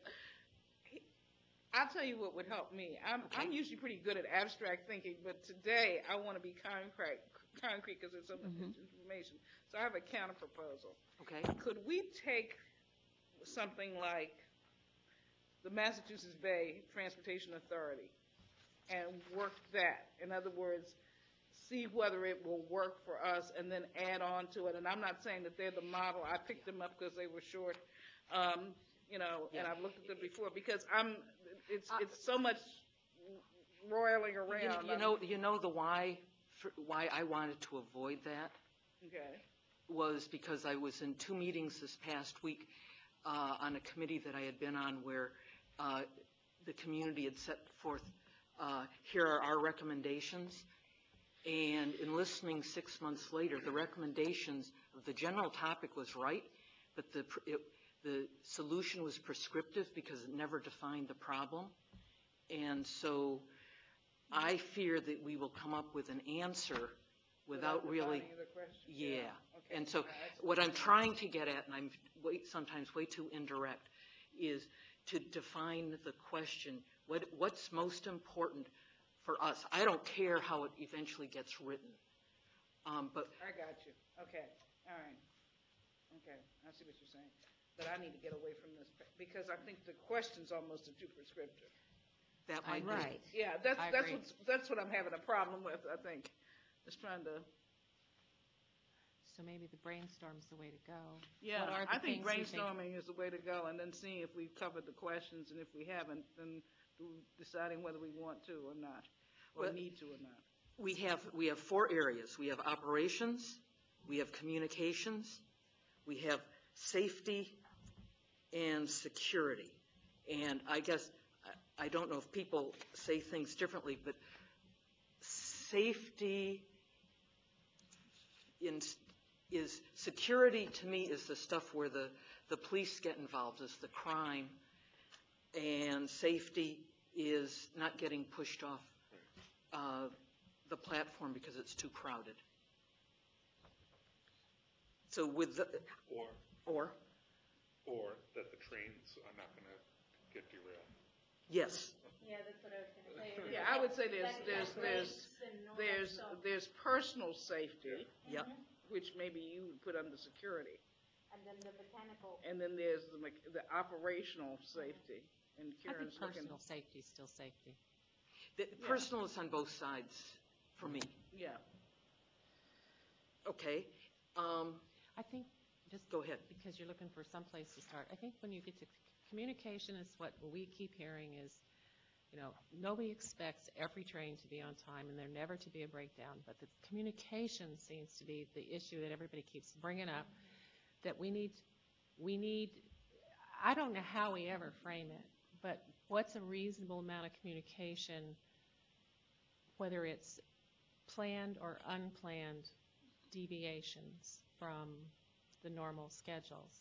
H: I'll tell you what would help me. I'm usually pretty good at abstract thinking, but today I want to be concrete because there's so much information. So I have a counter proposal.
M: Okay.
H: Could we take something like the Massachusetts Bay Transportation Authority and work that? In other words, see whether it will work for us and then add on to it. And I'm not saying that they're the model. I picked them up because they were short, and I've looked at them before because it's so much roiling around.
M: You know the why I wanted to avoid that?
H: Okay.
M: Was because I was in 2 meetings this past week on a committee that I had been on where the community had set forth, here are our recommendations. And in listening 6 months later, the recommendations, the general topic was right, but the solution was prescriptive because it never defined the problem. And so I fear that we will come up with an answer without really,
H: Okay.
M: And so what I'm trying to get at, and I'm sometimes way too indirect, is to define the question, what's most important for us. I don't care how it eventually gets written. But
H: I got you. Okay. All right. Okay. I see what you're saying. But I need to get away from this because I think the questions almost are too prescriptive.
M: That might be.
A: Right.
H: Yeah, that's what I'm having a problem with, I think. Just trying to
D: So maybe the brainstorm's the way to go.
H: Yeah,
D: What are the
H: I think
D: things we
H: brainstorming is the way to go, and then seeing if we've covered the questions, and if we haven't, then deciding whether we want to or not, or
M: Well,
H: need to or not.
M: We have 4 areas. We have operations, we have communications, we have safety, and security. And I guess, I don't know if people say things differently, but safety is security to me is the stuff where the police get involved, is the crime, and safety is not getting pushed off the platform because it's too crowded. So with the
J: or that the trains are not going to get derailed.
M: Yes.
G: Yeah, that's what I was going to say.
H: Yeah, I would say there's personal safety,
M: Yep.
H: which maybe you would put under security,
G: And then the mechanical.
H: and then there's the operational safety. And
D: I think
H: Karen's looking.
D: personal safety is still safety.
M: The personal is on both sides for me.
H: Yeah.
M: Okay.
D: I think, just
M: Go ahead.
D: because you're looking for some place to start, I think when you get to communication is what we keep hearing is, nobody expects every train to be on time and there never to be a breakdown, but the communication seems to be the issue that everybody keeps bringing up, that we need, I don't know how we ever frame it, but what's a reasonable amount of communication, whether it's planned or unplanned deviations from the normal schedules.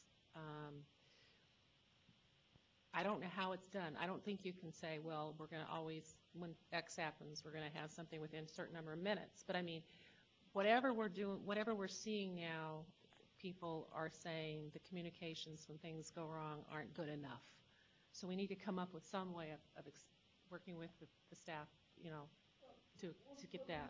D: I don't know how it's done. I don't think you can say, well, we're going to always, when X happens, we're going to have something within a certain number of minutes. But I mean, whatever we're doing, whatever we're seeing now, people are saying the communications when things go wrong aren't good enough. So we need to come up with some way of working with the staff, to get that.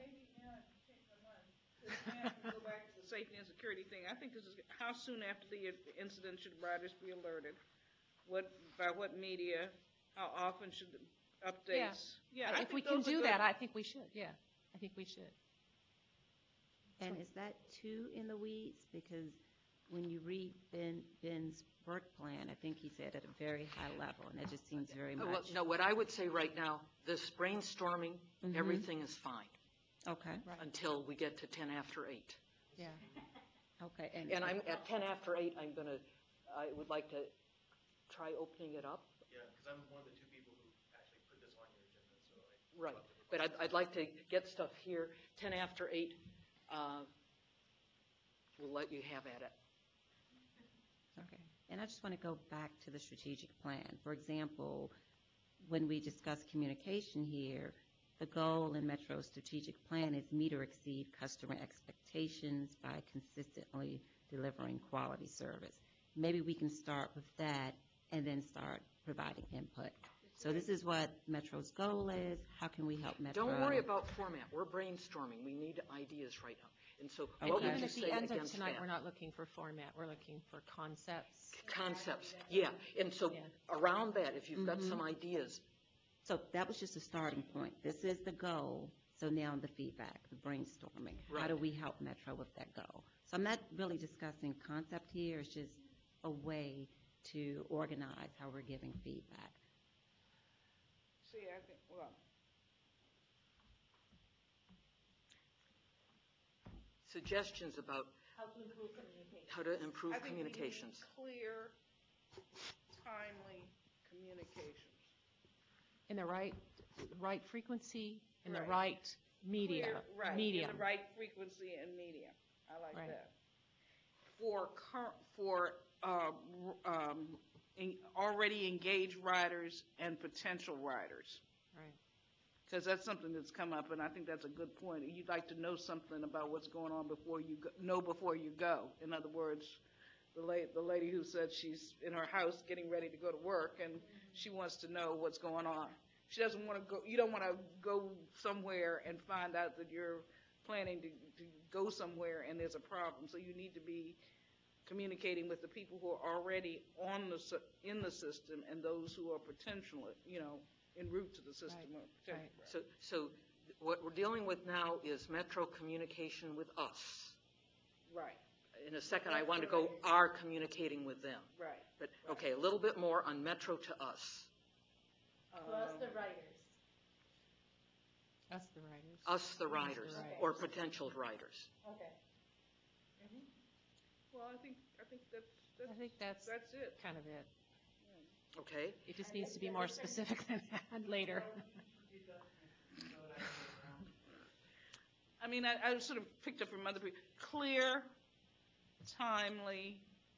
H: Go back to the safety and security thing. I think this is how soon after the incident should riders be alerted? By what media? How often should the updates? Yeah.
D: If we can do that, I think we should. Yeah, I think we should.
A: And is that too in the weeds? Because when you read Ben's work plan, I think he said at a very high level, and it just seems very much.
M: Well, no, what I would say right now, this brainstorming, everything is fine.
A: Okay.
D: Right.
M: Until we get to 10 after 8.
D: Yeah.
A: Okay.
M: And I'm at 10 after 8. I would like to try opening it up.
C: Yeah, because I'm one of the 2 people who actually put this on your agenda, so
M: Right, but I'd like to get stuff here. 10 after 8, we'll let you have at it.
A: Okay. And I just want to go back to the strategic plan. For example, when we discuss communication here, the goal in Metro's strategic plan is meet or exceed customer expectations by consistently delivering quality service. Maybe we can start with that and then start providing input. So this is what Metro's goal is. How can we help Metro?
M: Don't worry about format. We're brainstorming. We need ideas right now. And so what would
D: Even
M: you
D: at
M: say
D: the end of
M: against
D: tonight,
M: that?
D: we're not looking for format. We're looking for concepts.
M: Concepts, yeah. And so around that, if you've got some ideas.
A: So that was just a starting point. This is the goal. So now the feedback, the brainstorming.
M: Right.
A: How do we help Metro with that goal? So I'm not really discussing concept here. It's just a way to organize how we're giving feedback.
H: See, I think, well,
M: Suggestions about
G: How to improve communication.
M: how to improve
H: I think we need
M: communications.
H: clear, timely communications.
D: In the right frequency, in the
H: Right.
D: right media.
H: Clear, right,
D: Medium.
H: in the right frequency and medium. I like
D: Right.
H: that. For already engaged riders and potential riders.
D: Right.
H: Because that's something that's come up, and I think that's a good point. You'd like to know something about what's going on before you go. In other words, the lady who said she's in her house getting ready to go to work, and she wants to know what's going on. She doesn't want to go. You don't want to go somewhere and find out that you're planning to go somewhere and there's a problem. So you need to be communicating with the people who are already in the system and those who are potentially, en route to the system.
D: Right.
M: So what we're dealing with now is Metro communication with us.
H: Right.
M: in a second, I want to go are communicating with them.
H: Right.
M: But, okay, a little bit more on Metro to us.
G: Plus the writers.
D: Us, the writers.
M: Us, the riders,
G: writers.
M: or potential riders.
G: Okay.
H: Well, I think
D: that's
H: that's it.
D: kind of it.
M: Okay?
D: It just needs to be more specific than that later.
H: I mean, I sort of picked up from other people, clear, timely,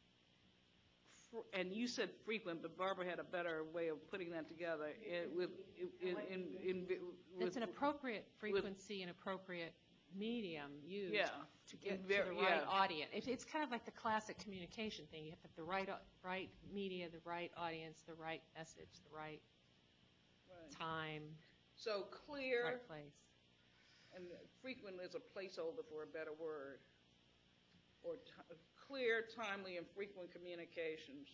H: and you said frequent, but Barbara had a better way of putting that together.
D: That's an appropriate frequency and appropriate medium used to get to the right audience. It's kind of like the classic communication thing. You have to have the right media, the right audience, the right message, the right time.
H: So clear.
D: Right place.
H: And frequent is a placeholder for a better word. Or clear, timely, and frequent communications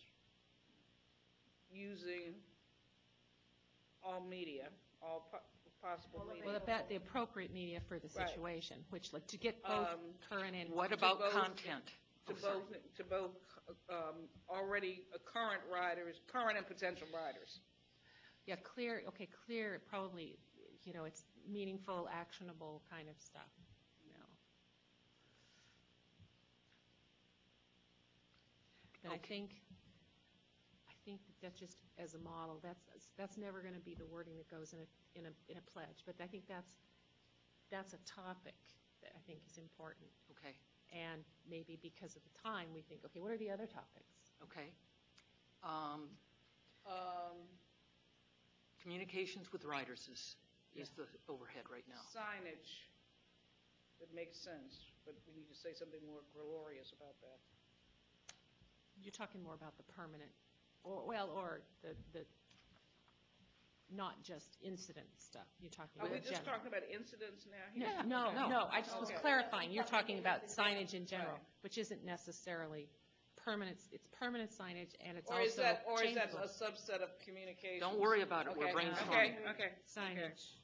H: using all media, all possible media.
D: Well, about the appropriate media for the situation, which like to get both current and
M: what about content?
H: To both already current riders, current and potential riders.
D: Yeah, clear. Okay, clear. Probably, it's meaningful, actionable kind of stuff. But I think that just as a model, that's never going to be the wording that goes in a pledge. But I think that's a topic that I think is important.
M: Okay.
D: And maybe because of the time, we think, okay, what are the other topics?
M: Okay. Communications with riders is the overhead right now.
H: Signage that makes sense, but we need to say something more glorious about that.
D: You're talking more about the permanent, or the not just incident stuff. You're talking about.
H: Are we just talking about incidents now?
D: No. I just was clarifying. You're talking about signage in general, which isn't necessarily permanent. It's permanent signage, and it's also changeable.
H: Or is that a subset of communication?
M: Don't worry about it. We're brainstorming.
H: Okay.
D: Signage.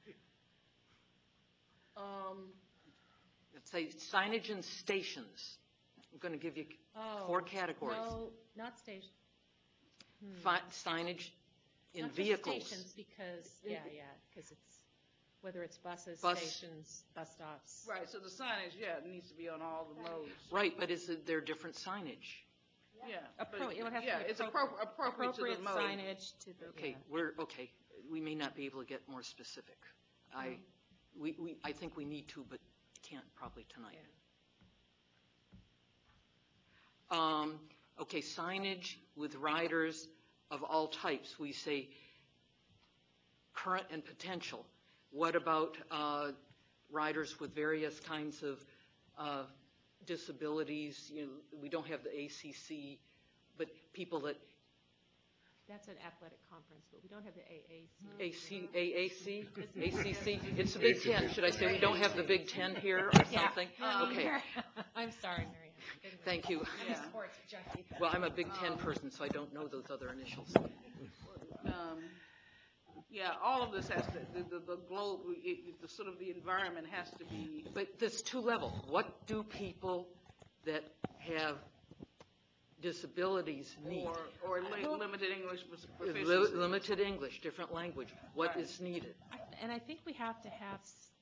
M: Let's say signage and stations. I'm going to give you 4 categories.
D: No, not stations.
M: Signage in
D: not
M: vehicles.
D: Just stations because it's whether it's buses, stations, bus stops.
H: Right. So the signage, needs to be on all the modes.
M: Right, but is there different signage?
H: Yeah.
D: It would have to be
H: it's appropriate to the mode.
D: Signage to the.
M: Okay, we may not be able to get more specific. I think we need to, but can't probably tonight. Okay, signage with riders of all types. We say current and potential. What about riders with various kinds of disabilities? We don't have the ACC, but people that.
D: That's an athletic conference, but we don't have the
M: AAC? ACC? It's the Big Ten. Should I say we don't have the Big Ten here or something? Okay.
D: I'm sorry, Marianne.
M: Thank you. Well, I'm a Big Ten person, so I don't know those other initials.
H: All of this has to, the globe, the sort of the environment has to be.
M: But there's 2 levels. What do people that have disabilities need?
H: Or limited English proficiency.
M: Limited English, different language. What is needed?
D: And I think we have to have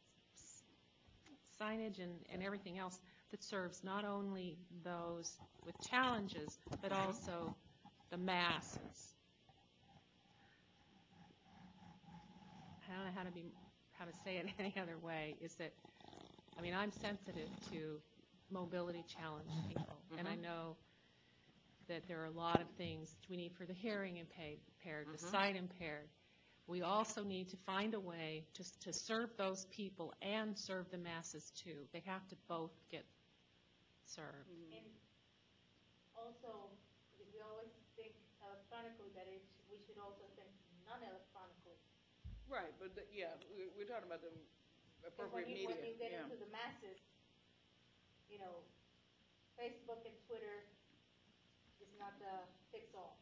D: signage and everything else that serves not only those with challenges, but also the masses. I don't know how to say it any other way, is that, I'm sensitive to mobility challenged people, and I know that there are a lot of things we need for the hearing impaired, the sight impaired. We also need to find a way to serve those people and serve the masses too. They have to both get served.
G: And also, because we always think electronically, but we should also think non-electronically.
H: Right, but we're talking about the appropriate media.
G: When you get into the masses, Facebook and Twitter is not the fix-all.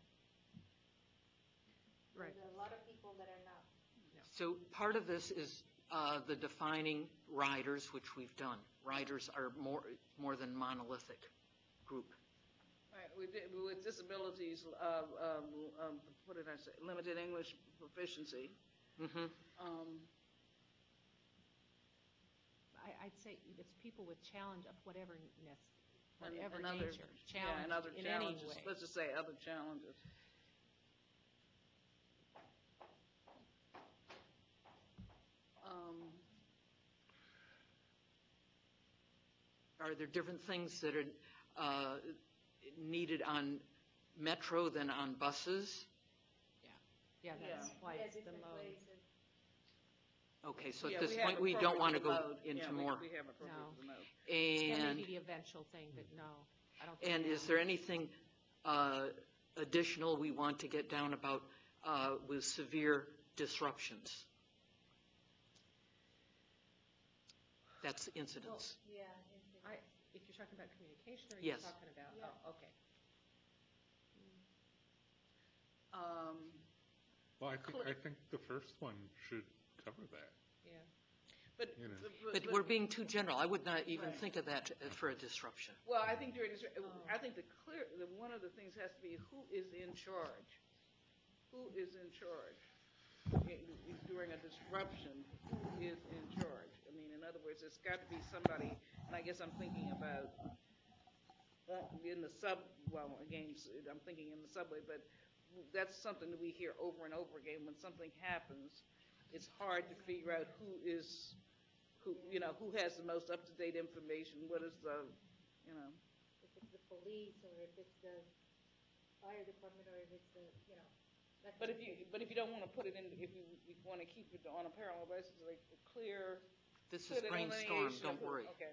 D: Right.
G: There's a lot of people that are not.
M: So part of this is the defining riders, which we've done. Riders are more than monolithic. group.
H: Right, with disabilities, what did I say, limited English proficiency.
M: Mm-hmm.
D: I'd say it's people with challenge of whatever
H: And
D: nature,
H: yeah, and other
D: challenge in any
H: challenges.
D: way.
H: Let's just say other challenges.
M: Are there different things that are needed on Metro than on buses?
D: Yeah, that's why it's the
L: different
D: mode.
L: ways of
M: Okay, so
H: Yeah,
M: at this
H: we have
M: point, we don't want to go
H: appropriate mode.
M: into
H: Yeah,
M: more.
H: we have appropriate
D: No.
H: mode.
D: That may
M: And,
D: be the eventual thing, but no, I don't think.
M: and is there anything additional we want to get down about with severe disruptions? That's incidents.
L: yeah.
D: If you're talking about communication, or are
M: Yes.
D: you talking about,
L: Yeah.
D: oh, okay.
J: Well, I think the first one should cover that.
D: Yeah.
H: But,
J: You know.
M: But we're being too general. I would not even
H: Right.
M: think of that for a disruption.
H: well, I think during this, I think one of the things has to be who is in charge. Who is in charge during a disruption? Who is in charge? I mean, in other words, it's got to be somebody. And I guess I'm thinking about in the again, I'm thinking in the subway, but that's something that we hear over and over again. When something happens, it's hard to figure out who has the most up-to-date information. What is the,
L: if it's the police or if it's the fire department or if it's the, that
H: But
L: kind
H: if you don't want to put it in, if you want to keep it on a parallel basis, like clear.
M: This is brainstorm, don't worry.
H: Okay.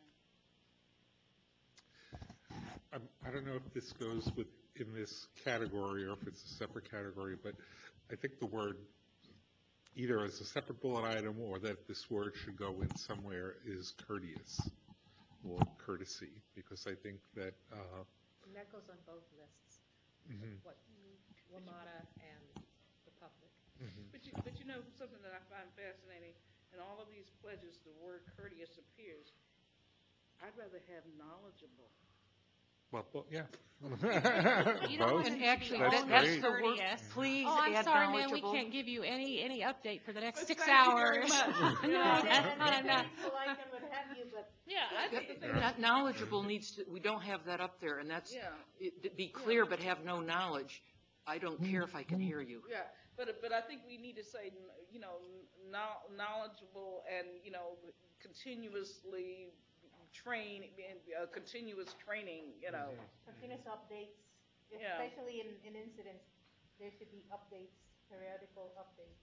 J: I don't know if this goes in this category or if it's a separate category, but I think the word, either as a separate bullet item or that this word should go in somewhere, is courteous or courtesy, because I think that
D: And that goes on both lists, what WMATA and Republic.
H: But you know something that I find fascinating in all of these pledges, the word courteous appears. I'd rather have knowledgeable.
J: Well, yeah.
D: You don't want
J: Both.
D: them to be
J: That's
D: only
J: great.
D: courteous.
M: Please
D: Oh, I'm
M: add
D: sorry, man, we
M: knowledgeable.
D: can't give you any update for the next
H: But
D: 6
H: thank you very
D: hours.
H: much.
D: No,
L: and
D: no, no.
L: polite and what have you, but
H: Yeah, I think the thing
M: That knowledgeable needs to, we don't have that up there, and that's,
H: Yeah.
M: be clear but have no knowledge. I don't care if I can hear you.
H: Yeah, but I think we need to say, knowledgeable and, continuously continuous training,
L: continuous updates,
H: Yeah.
L: especially in incidents, there should be updates, periodical updates.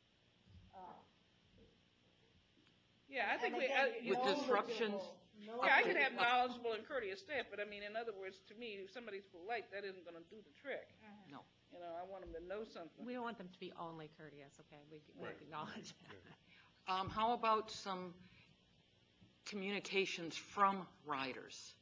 H: Yeah, I think
L: And
H: we,
L: again,
M: With disruptions,
H: yeah, I could
M: update-
H: have knowledgeable and courteous staff, but I mean, in other words, to me, if somebody's polite, that isn't going to do the trick.
M: No.
H: I want them to know something.
D: We don't want them to be only courteous, okay? We
J: Right.
D: acknowledge that.
M: How about some communications from riders?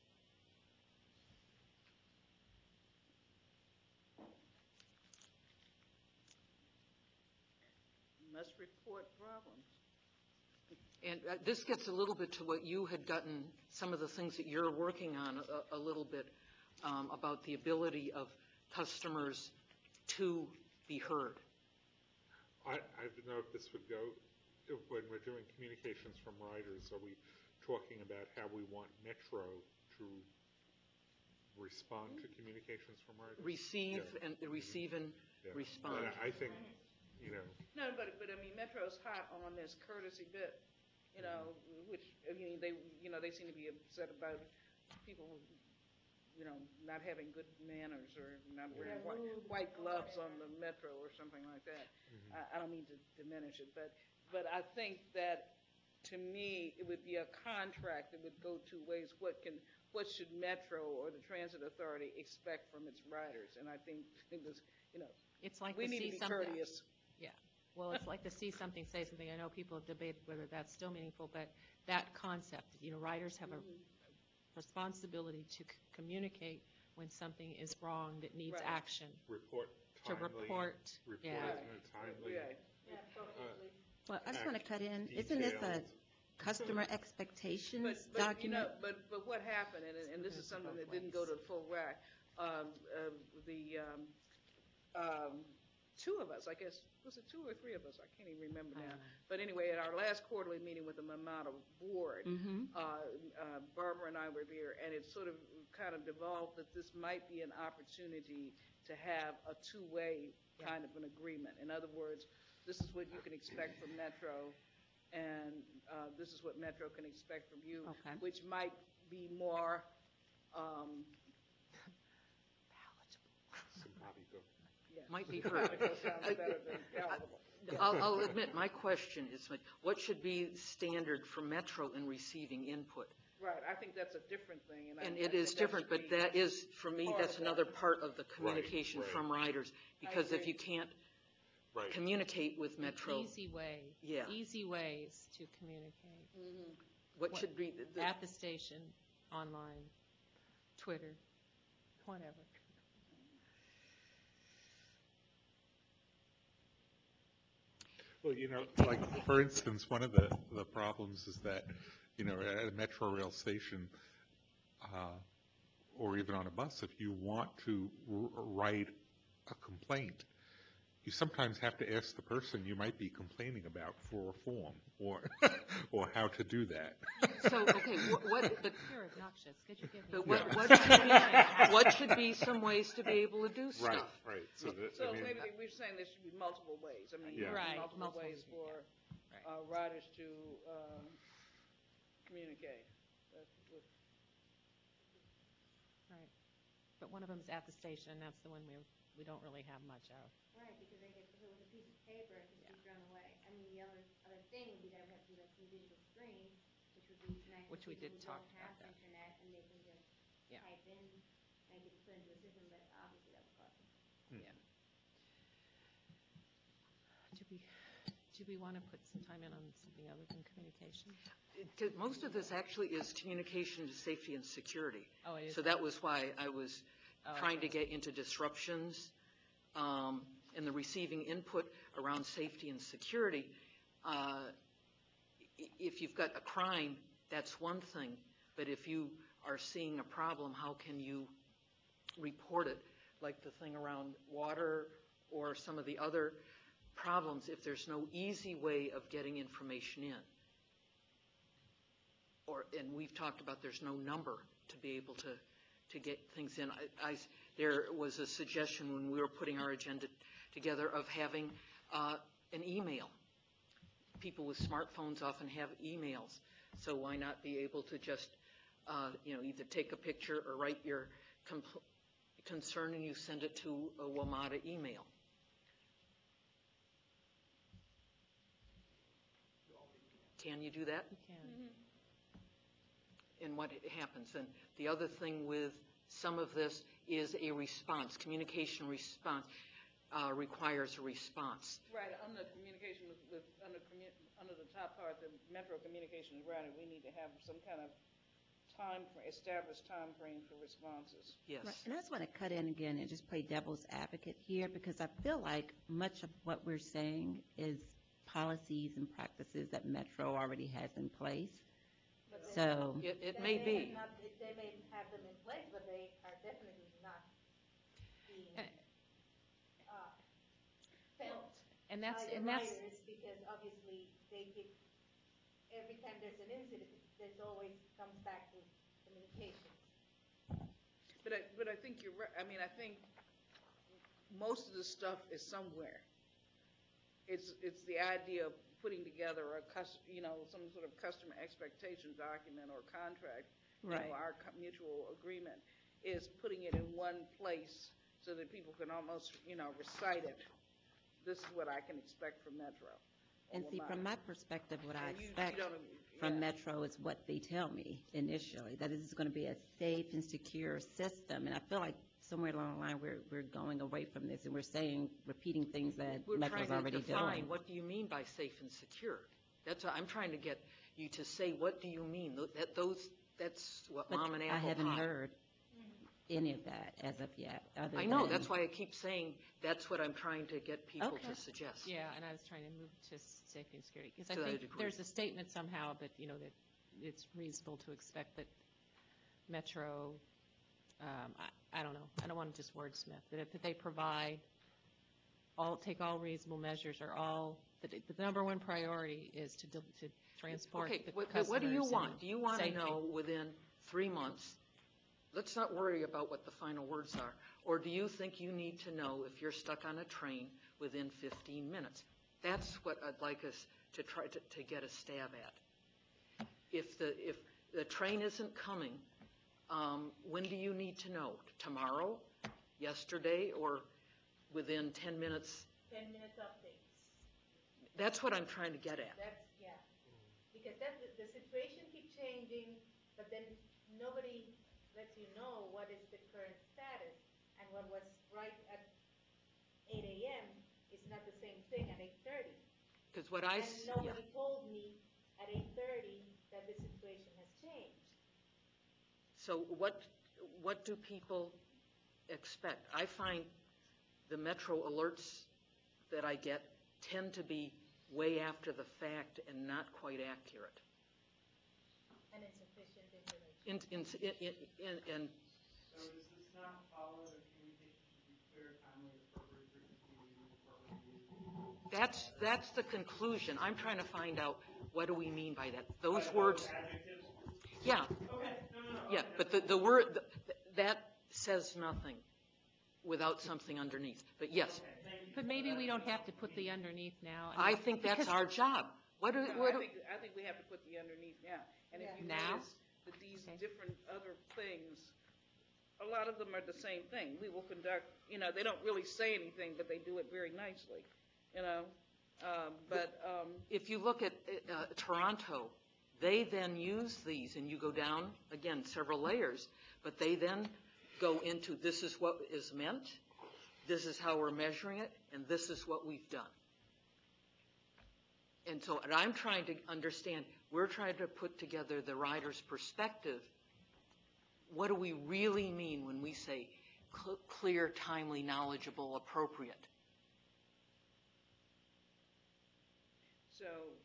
H: Must report problems.
M: And this gets a little bit to what you had gotten, some of the things that you're working on a little bit, about the ability of customers to be heard.
J: I don't know if this would go, when we're doing communications from riders, are we talking about how we want Metro to respond to communications from riders?
M: Receive
J: Yeah.
M: and
J: Yeah.
M: respond.
J: And I think,
H: No, but I mean, Metro's hot on this courtesy bit, which, I mean, they seem to be upset about people, not having good manners or not wearing white gloves on the Metro or something like that. I don't mean to diminish it, but I think that, to me, it would be a contract that would go two ways. What should Metro or the Transit Authority expect from its riders? And I think it was,
D: It's like
H: we
D: to
H: need
D: see
H: to be
D: something.
H: courteous.
D: Yeah. Well, it's like to see something, say something. I know people have debated whether that's still meaningful, but that concept, riders have a responsibility to communicate when something is wrong that needs
H: Right.
D: action.
J: report
D: To
J: timely.
D: report, yeah.
J: in a timely.
H: Right.
A: Well, I just want to cut in. Isn't this a
J: detailed
A: customer expectations
H: But, you
A: document.
H: know, but what happened, and this is something that didn't go to the full rack, two of us, I guess, was it 2 or 3 of us? I can't even remember now. But anyway, at our last quarterly meeting with the Mamata board, Barbara and I were there, and it sort of kind of devolved that this might be an opportunity to have a two-way kind of an agreement. In other words, this is what you can expect from Metro, and this is what Metro can expect from you, which might be more
M: might be heard. I'll admit, my question is, like, what should be standard for Metro in receiving input?
H: Right, I think that's a different thing.
M: And it is different, but that is, for me, that's another part of the communication from riders. Because if you can't communicate with Metro.
D: Easy way.
M: Yeah.
D: Easy ways to communicate.
M: What should be
D: at the station, online, Twitter, whatever.
J: Well, you know, like, for instance, one of the problems is that, you know, at a Metro rail station, or even on a bus, if you want to write a complaint, you sometimes have to ask the person you might be complaining about for a form, or how to do that.
M: So, okay, but
D: you're obnoxious. Could you give me
M: what should be some ways to be able to do stuff?
J: Right.
H: So maybe we're saying there should be multiple ways. I mean, multiple ways for riders to communicate.
D: Right. But one of them is at the station, and that's the one we don't really have much of.
K: Right, because they get to with a piece of paper and just be thrown away. I mean, the other thing would be that we have to do like some digital screens, which would be nice for people who don't have internet, and they can just type in and get put into the system, but obviously that would cost them.
D: Yeah. Do we want to put some time in on something other than communication?
M: Most of this actually is communication to safety and security.
D: Oh, it is.
M: So that was why I was trying to get into disruptions and the receiving input around safety and security. If you've got a crime, that's one thing. But if you are seeing a problem, how can you report it? Like the thing around water or some of the other problems, if there's no easy way of getting information in. And we've talked about there's no number to be able to get things in. There was a suggestion when we were putting our agenda together of having an email. People with smartphones often have emails, so why not be able to just either take a picture or write your concern and you send it to a WMATA email. Can you do that?
D: You can.
M: And what happens? And the other thing with some of this is a response. Communication response requires a response.
H: Right. Under communication under the top part, the Metro Communications Routing, we need to have some kind of established time frame for responses.
M: Yes.
A: Right. And I just want to cut in again and just play devil's advocate here, because I feel like much of what we're saying is policies and practices that Metro already has in place. So
M: it may be.
F: They may have them in place, but they are definitely not being felt
D: by
F: the riders, because obviously they get, every time there's an incident, this always comes back to communications.
H: But I think you're right. I mean, I think most of the stuff is somewhere. It's the idea of putting together some sort of customer expectation document or contract.
A: Right.
H: Our mutual agreement is putting it in one place so that people can almost recite it. This is what I can expect from Metro.
A: And see, from my perspective, what I expect from Metro is what they tell me initially, that this is going to be a safe and secure system. And I feel like somewhere along the line we're going away from this, and we're repeating things that Metro's already doing.
M: We're trying to define what do you mean by safe and secure. That's what I'm trying to get you to say. What do you mean? That's what Mom and Apple
A: I haven't heard any of that as of yet.
M: I know. That's why I keep saying that's what I'm trying to get people to suggest.
D: Yeah, and I was trying to move to safety and security. Because I
M: To that
D: think
M: degree.
D: there's a statement somehow that, you know, that it's reasonable to expect that Metro, I don't know, I don't want to just wordsmith, that they provide take all reasonable measures, or all, that the number one priority is to transport
M: Okay,
D: the
M: what
D: customers
M: do you
D: in
M: want? Do you want to
D: safety.
M: know within 3 months? Let's not worry about what the final words are. Or do you think you need to know if you're stuck on a train within 15 minutes? That's what I'd like us to try to get a stab at. If the train isn't coming, when do you need to know? Tomorrow? Yesterday? Or within 10 minutes?
F: 10 minutes updates.
M: That's what I'm trying to get at.
F: That's, yeah. Because the situation keeps changing, but then nobody lets you know what is the current status. And what was right at 8 a.m. is not the same thing at 8:30.
M: Because what I
F: And nobody told me at 8:30 that the situation has changed.
M: So what do people expect? I find the Metro alerts that I get tend to be way after the fact and not quite accurate.
F: And insufficient information.
N: So does this not follow that communication should be clear, timely, appropriate frequency, appropriate?
M: That's the conclusion. I'm trying to find out, what do we mean by that? Those
N: By
M: words.
N: Adjectives?
M: Yeah.
N: Okay. No.
M: Yeah, but the word, that says nothing without something underneath. But yes.
N: Okay, thank you.
D: But maybe we don't have to put the underneath now.
M: I think that's our job.
H: I think we have to put the underneath now. And if you
D: Now?
H: notice that these different other things, a lot of them are the same thing. We will conduct, they don't really say anything, but they do it very nicely,
M: If you look at Toronto, they then use these, and you go down, again, several layers, but they then go into, this is what is meant, this is how we're measuring it, and this is what we've done. And so and I'm trying to understand, we're trying to put together the rider's perspective. What do we really mean when we say clear, timely, knowledgeable, appropriate?
H: So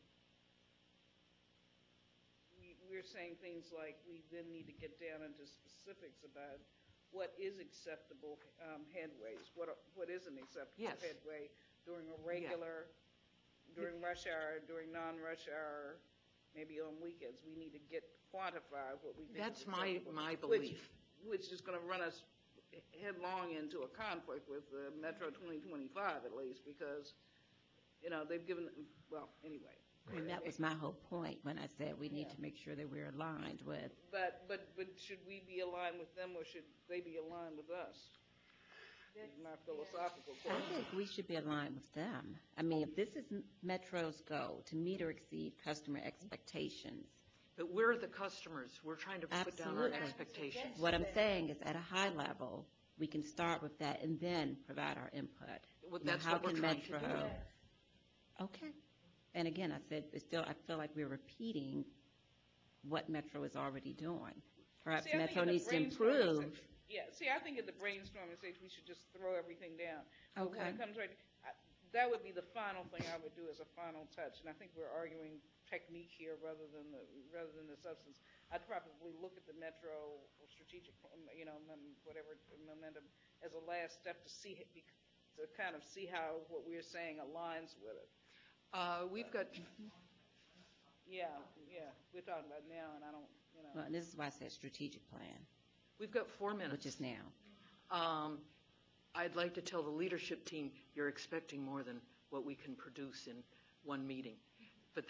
H: we're saying things like we then need to get down into specifics about what is acceptable headways, what isn't acceptable
M: Yes.
H: headway during a regular, during rush hour, during non-rush hour, maybe on weekends. We need to quantify what we think
M: That's
H: is acceptable.
M: my belief.
H: Which is going to run us headlong into a conflict with Metro 2025 at least, because they've given, well, anyway.
A: And that was my whole point when I said we need to make sure that we're aligned with.
H: But should we be aligned with them, or should they be aligned with us? That's my philosophical
A: I
H: question.
A: think we should be aligned with them. I mean, if this is Metro's goal, to meet or exceed customer expectations.
M: But we're the customers. We're trying to put down our
A: Absolutely.
M: expectations.
A: What I'm saying is, at a high level, we can start with that and then provide our input.
M: Well,
A: Now,
M: that's
A: how
M: what we're
A: can
M: trying to
A: Metro?
M: do.
A: Okay. And again, I said, I feel like we're repeating what Metro is already doing. Perhaps
H: See, I think
A: Metro
H: in the
A: needs to
H: brainstorming
A: improve.
H: session- Yeah, see, I think at the brainstorming stage, we should just throw everything down. But when
A: Okay.
H: it comes that would be the final thing I would do as a final touch, and I think we're arguing technique here rather than the substance. I'd probably look at the Metro strategic, whatever momentum as a last step to kind of see how what we're saying aligns with it.
M: We've got.
H: Yeah, we're talking about now, and I don't,
A: Well, and this is why I said strategic plan,
M: We've got 4 minutes.
A: which is now.
M: I'd like to tell the leadership team you're expecting more than what we can produce in one meeting. But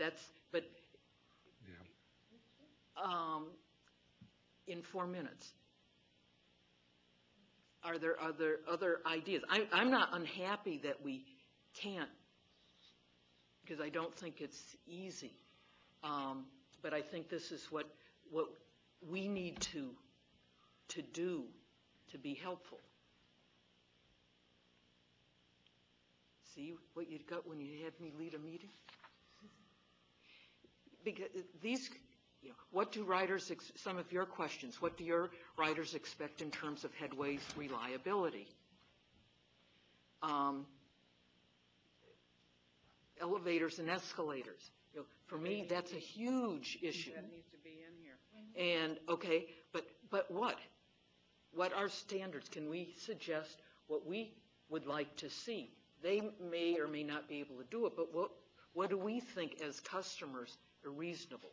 M: in 4 minutes, are there other ideas? I'm not unhappy that we can't, because I don't think it's easy. But I think this is what we need to do to be helpful. See what you got when you had me lead a meeting? Because what do riders, some of your questions, what do your riders expect in terms of headways reliability? elevators and escalators. You know, for me, that's a huge issue.
H: That needs to be in here.
M: And, okay, but what? What are standards? Can we suggest what we would like to see? They may or may not be able to do it, but what do we think as customers are reasonable?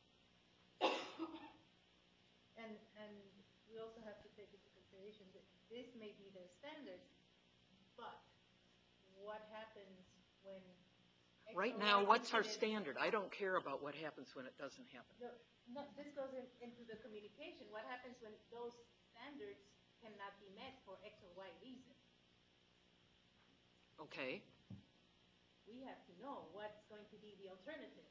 F: And we also have to take into consideration that this may be their standards, but what happens when
M: Right now, what's our standard? I don't care about what happens when it doesn't happen.
F: No, this goes into the communication. What happens when those standards cannot be met for X or Y reason?
M: Okay.
F: We have to know what's going to be the alternative.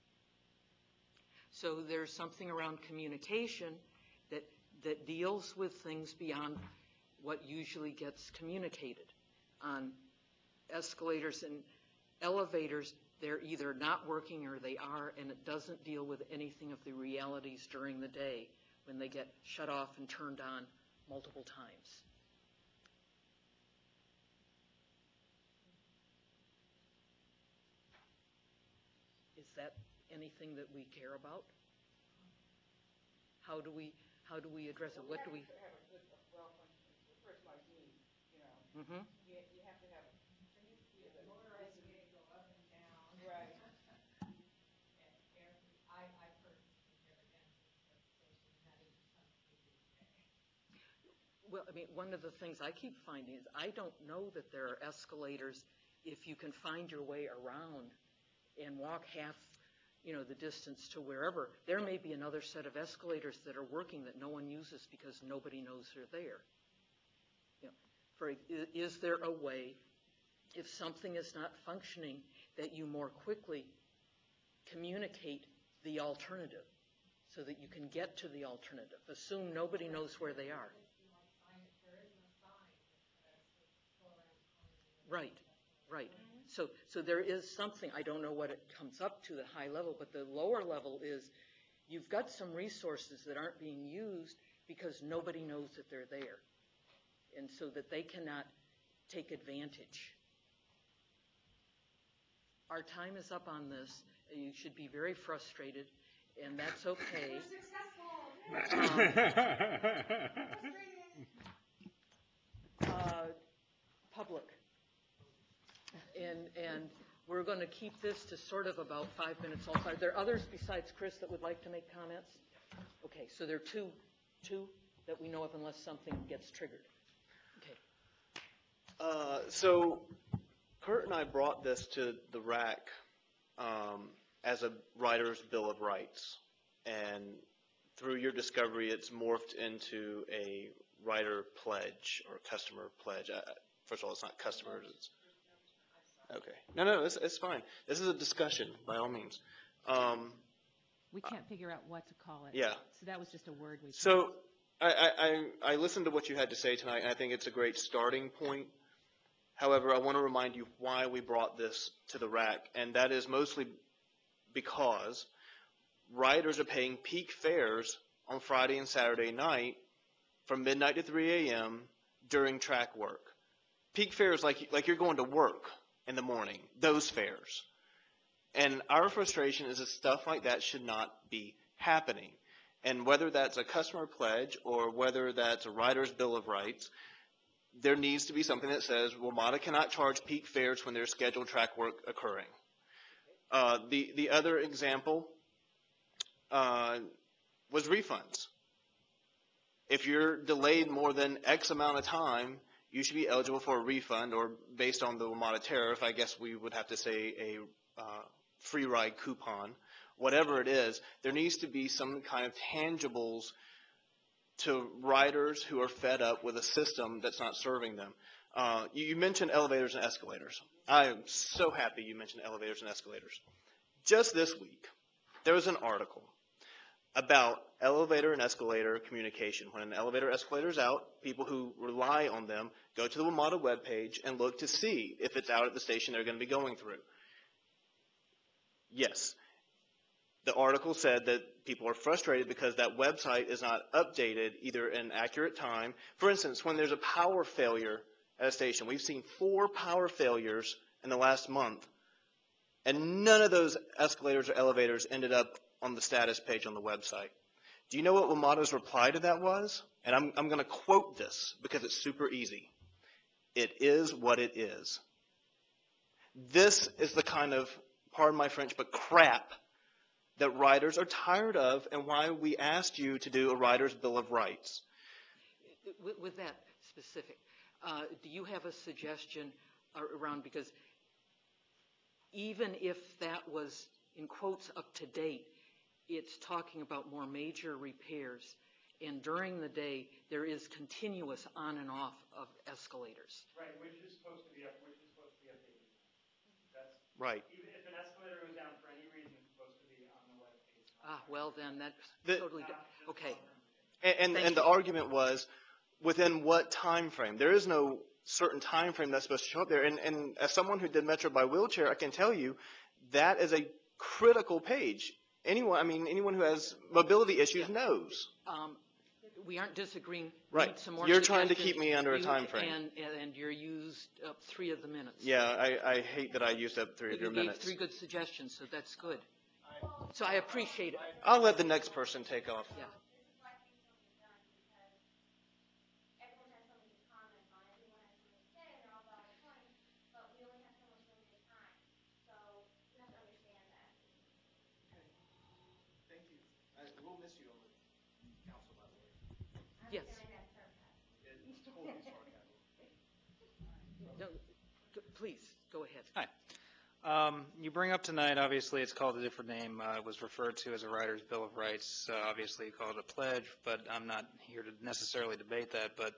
M: So there's something around communication that deals with things beyond what usually gets communicated. On escalators and elevators, they're either not working or they are, and it doesn't deal with anything of the realities during the day when they get shut off and turned on multiple times. Is that anything that we care about? How do we address it? What do we?
N: have a good, well-functioning, a person like me, you know,
M: Mm-hmm.
N: you have to have a, the motorized way to go up and down. Right. I've heard never done station, that is something we do today.
M: Well, I mean, one of the things I keep finding is I don't know that there are escalators if you can find your way around and walk half, the distance to wherever. There may be another set of escalators that are working that no one uses because nobody knows they're there. Is there a way, if something is not functioning, that you more quickly communicate the alternative so that you can get to the alternative? Assume nobody knows where they are. Right. So there is something, I don't know what it comes up to, the high level, but the lower level is you've got some resources that aren't being used because nobody knows that they're there, and so that they cannot take advantage. Our time is up on this. You should be very frustrated, and that's okay. Public. And we're going to keep this to sort of about 5 minutes also. Are there others besides Chris that would like to make comments? Okay, so there are two that we know of unless something gets triggered. Okay.
C: So Kurt and I brought this to the RAC as a writer's bill of rights. And through your discovery, it's morphed into a writer pledge or customer pledge. First of all, it's not customers. It's okay. No, it's fine. This is a discussion, by all means.
D: We can't figure out what to call it.
C: Yeah.
D: So that was just a word we.
C: So I listened to what you had to say tonight, and I think it's a great starting point. However, I want to remind you why we brought this to the RAC, and that is mostly because riders are paying peak fares on Friday and Saturday night from midnight to 3 a.m. during track work. Peak fares like you're going to work in the morning, those fares. And our frustration is that stuff like that should not be happening. And whether that's a customer pledge or whether that's a rider's bill of rights, there needs to be something that says WMATA cannot charge peak fares when there's scheduled track work occurring. The other example was refunds. If you're delayed more than X amount of time, you should be eligible for a refund, or based on the WMATA tariff, I guess we would have to say a free ride coupon. Whatever it is, there needs to be some kind of tangibles to riders who are fed up with a system that's not serving them. You mentioned elevators and escalators. I am so happy you mentioned elevators and escalators. Just this week, there was an article about elevator and escalator communication. When an elevator or escalator is out, people who rely on them go to the WMATA webpage and look to see if it's out at the station they're going to be going through. Yes. The article said that people are frustrated because that website is not updated either in accurate time. For instance, when there's a power failure at a station, we've seen 4 power failures in the last month And none of those escalators or elevators ended up on the status page on the website. Do you know what WMATA's reply to that was? And I'm going to quote this because it's super easy. It is what it is. This is the kind of, pardon my French, but crap that riders are tired of, and why we asked you to do a rider's bill of rights.
M: With that specific, do you have a suggestion around, because even if that was, in quotes, up to date, it's talking about more major repairs, and during the day, there is continuous on and off of escalators.
B: Right, which is supposed to be updated. That's
C: Right.
B: Even if an escalator goes down for any reason, it's supposed to be on the web page.
M: Well then, that's totally different. Okay.
C: And the argument was, within what time frame? There is no certain time frame that's supposed to show up there. And as someone who did Metro by wheelchair, I can tell you that is a critical page. Anyone who has mobility issues knows.
M: We aren't disagreeing.
C: Right.
M: Need some more
C: You're trying to
M: suggestions.
C: keep me under a time frame.
M: And you're used up 3 of the minutes.
C: Yeah, I hate that I used up 3 of your minutes.
M: You gave 3 good suggestions, so that's good. So I appreciate it.
C: I'll let the next person take off.
M: Yeah.
C: We'll miss you on the council, by the way.
M: Yes. No, please, go ahead.
B: Hi. You bring up tonight, obviously, it's called a different name. It was referred to as a Rider's Bill of Rights. Obviously, you call it a pledge, but I'm not here to necessarily debate that. But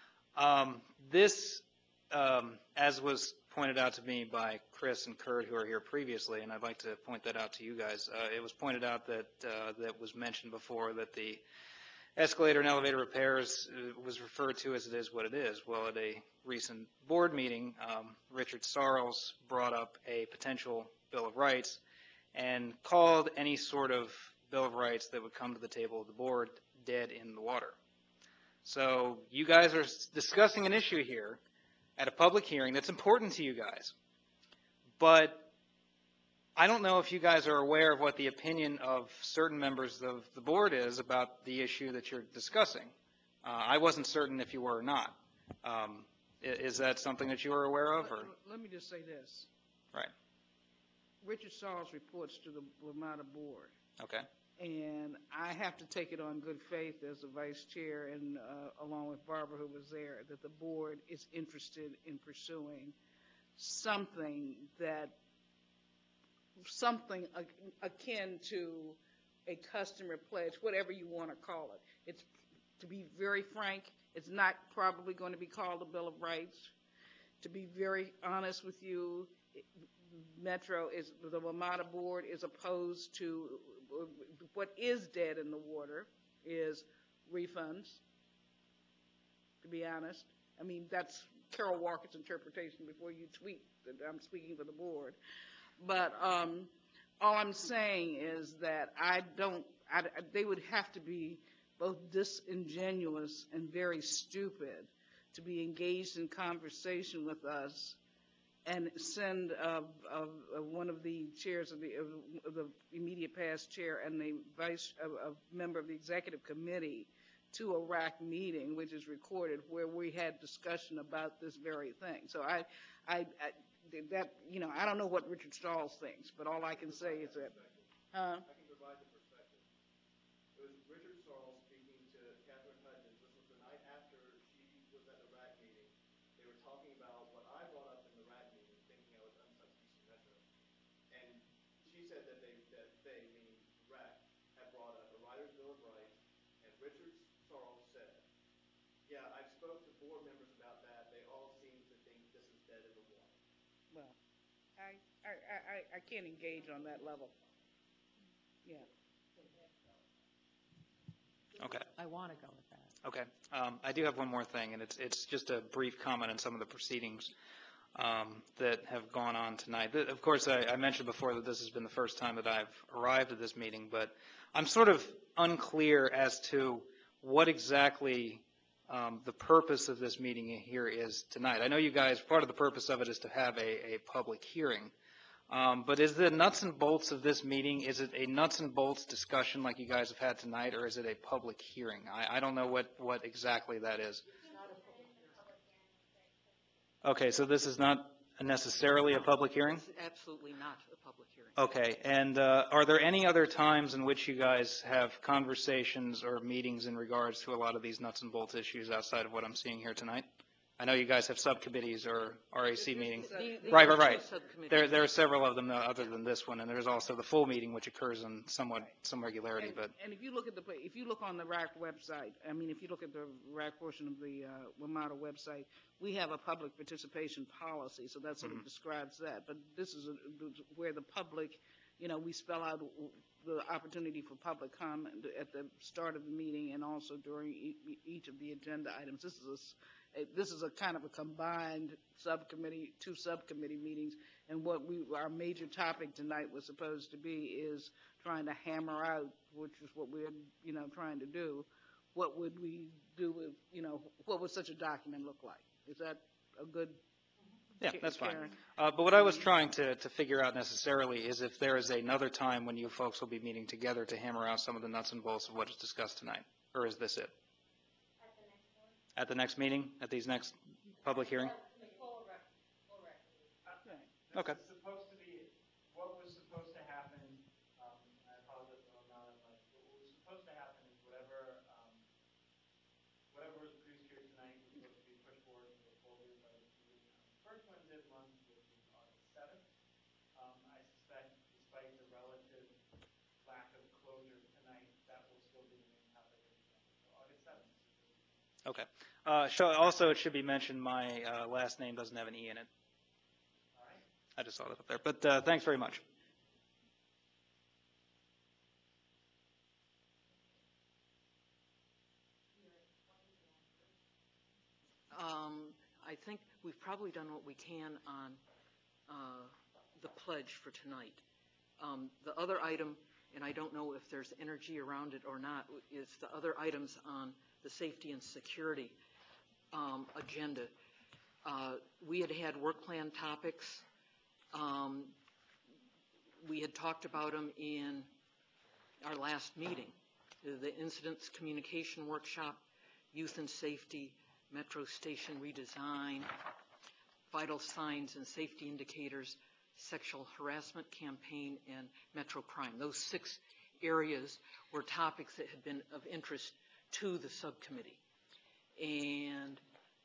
B: this, as was pointed out to me by Chris and Kurt, who are here previously, and I'd like to point that out to you guys. It was pointed out that that was mentioned before, that the escalator and elevator repairs was referred to as it is what it is. Well, at a recent board meeting, Richard Sarles brought up a potential Bill of Rights and called any sort of Bill of Rights that would come to the table of the board dead in the water. So you guys are discussing an issue here at a public hearing that's important to you guys. But I don't know if you guys are aware of what the opinion of certain members of the board is about the issue that you're discussing. I wasn't certain if you were or not. Is that something that you are aware of? Or?
H: Let me just say this.
B: Right.
H: Richard Sarles reports to the WMATA board.
B: Okay.
H: And I have to take it on good faith as the vice chair and along with Barbara, who was there, that the board is interested in pursuing something akin to a customer pledge, whatever you want to call it. It's, to be very frank, it's not probably going to be called a Bill of Rights. To be very honest with you, Metro is, the WMATA board is opposed to, what is dead in the water is refunds, to be honest. I mean, that's Carol Walker's interpretation before you tweet that I'm speaking for the board. But all I'm saying is that they would have to be both disingenuous and very stupid to be engaged in conversation with us and send one of the chairs of the immediate past chair and the member of the executive committee to a RAC meeting, which is recorded, where we had discussion about this very thing. So I don't know what Richard Sarles thinks, but all I can say is that.
C: I can provide the perspective. It was Richard Sarles speaking to Catherine Hudgens. This was the night after she was at the RAC meeting. They were talking about what I brought up in the RAC meeting, thinking I was unsubstituted Metro. And she said that they, meaning RAC, had brought up a Rider's Bill of Rights, and Richard Sarles said, yeah, I've spoke to board members about that. They all seem to think this is dead in the water.
H: Well, I can't engage on that level. Yeah.
B: Okay.
D: I want to go with that.
B: Okay. I do have one more thing, and it's just a brief comment on some of the proceedings that have gone on tonight. Of course, I mentioned before that this has been the first time that I've arrived at this meeting, but I'm sort of unclear as to what exactly the purpose of this meeting here is tonight. I know you guys, part of the purpose of it is to have a public hearing. But is the nuts and bolts of this meeting, is it a nuts and bolts discussion like you guys have had tonight, or is it a public hearing? I don't know what exactly that is. Okay, so this is not necessarily a public hearing?
M: It's absolutely not a public hearing.
B: Okay, and are there any other times in which you guys have conversations or meetings in regards to a lot of these nuts and bolts issues outside of what I'm seeing here tonight? I know you guys have subcommittees or RAC meetings. Right. There are several of them other than this one, and there's also the full meeting, which occurs in some regularity. But
H: and if you look on the RAC website, I mean, if you look at the RAC portion of the WMATA website, we have a public participation policy, so that sort of describes that. But this is where the public, we spell out the opportunity for public comment at the start of the meeting and also during each of the agenda items. This is a kind of a combined two subcommittee meetings, and our major topic tonight was supposed to be is trying to hammer out, which is what we're trying to do. What would we do with what would such a document look like? Is that a good?
B: Yeah, that's fine. But what I was trying to figure out necessarily is if there is another time when you folks will be meeting together to hammer out some of the nuts and bolts of what is discussed tonight, or is this it? At the next meeting? At these next public hearing? Okay.
N: This is supposed to be what was supposed to happen. I apologize if I'm not like what was supposed to happen is whatever was produced here tonight was supposed to be pushed forward to the full everybody meeting on the first Wednesday of the month, which is August 7th. I suspect, despite the relative lack of closure tonight, that will still be the main topic of the agenda. So August 7th.
B: Okay. Also, it should be mentioned my last name doesn't have an E in it.
N: All right.
B: I just saw that up there. But thanks very much.
M: I think we've probably done what we can on the pledge for tonight. The other item, and I don't know if there's energy around it or not, is the other items on the safety and security agenda. We had work plan topics. We had talked about them in our last meeting. The incidents communication workshop, youth and safety, metro station redesign, vital signs and safety indicators, sexual harassment campaign, and metro crime. Those 6 areas were topics that had been of interest to the subcommittee. And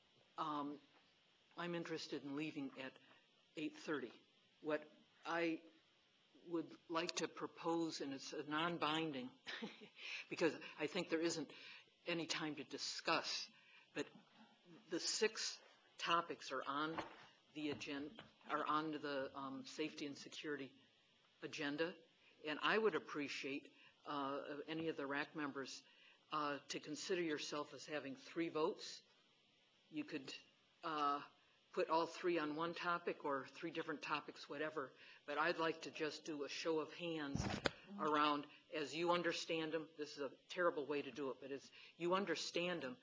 M: I'm interested in leaving at 8:30. What I would like to propose, and it's a non-binding, because I think there isn't any time to discuss, but the 6 topics are on the agenda, are on the safety and security agenda, and I would appreciate any of the RAC members to consider yourself as having 3 votes. You could put all 3 on one topic or 3 different topics, whatever, but I'd like to just do a show of hands around, as you understand them. This is a terrible way to do it, but as you understand them,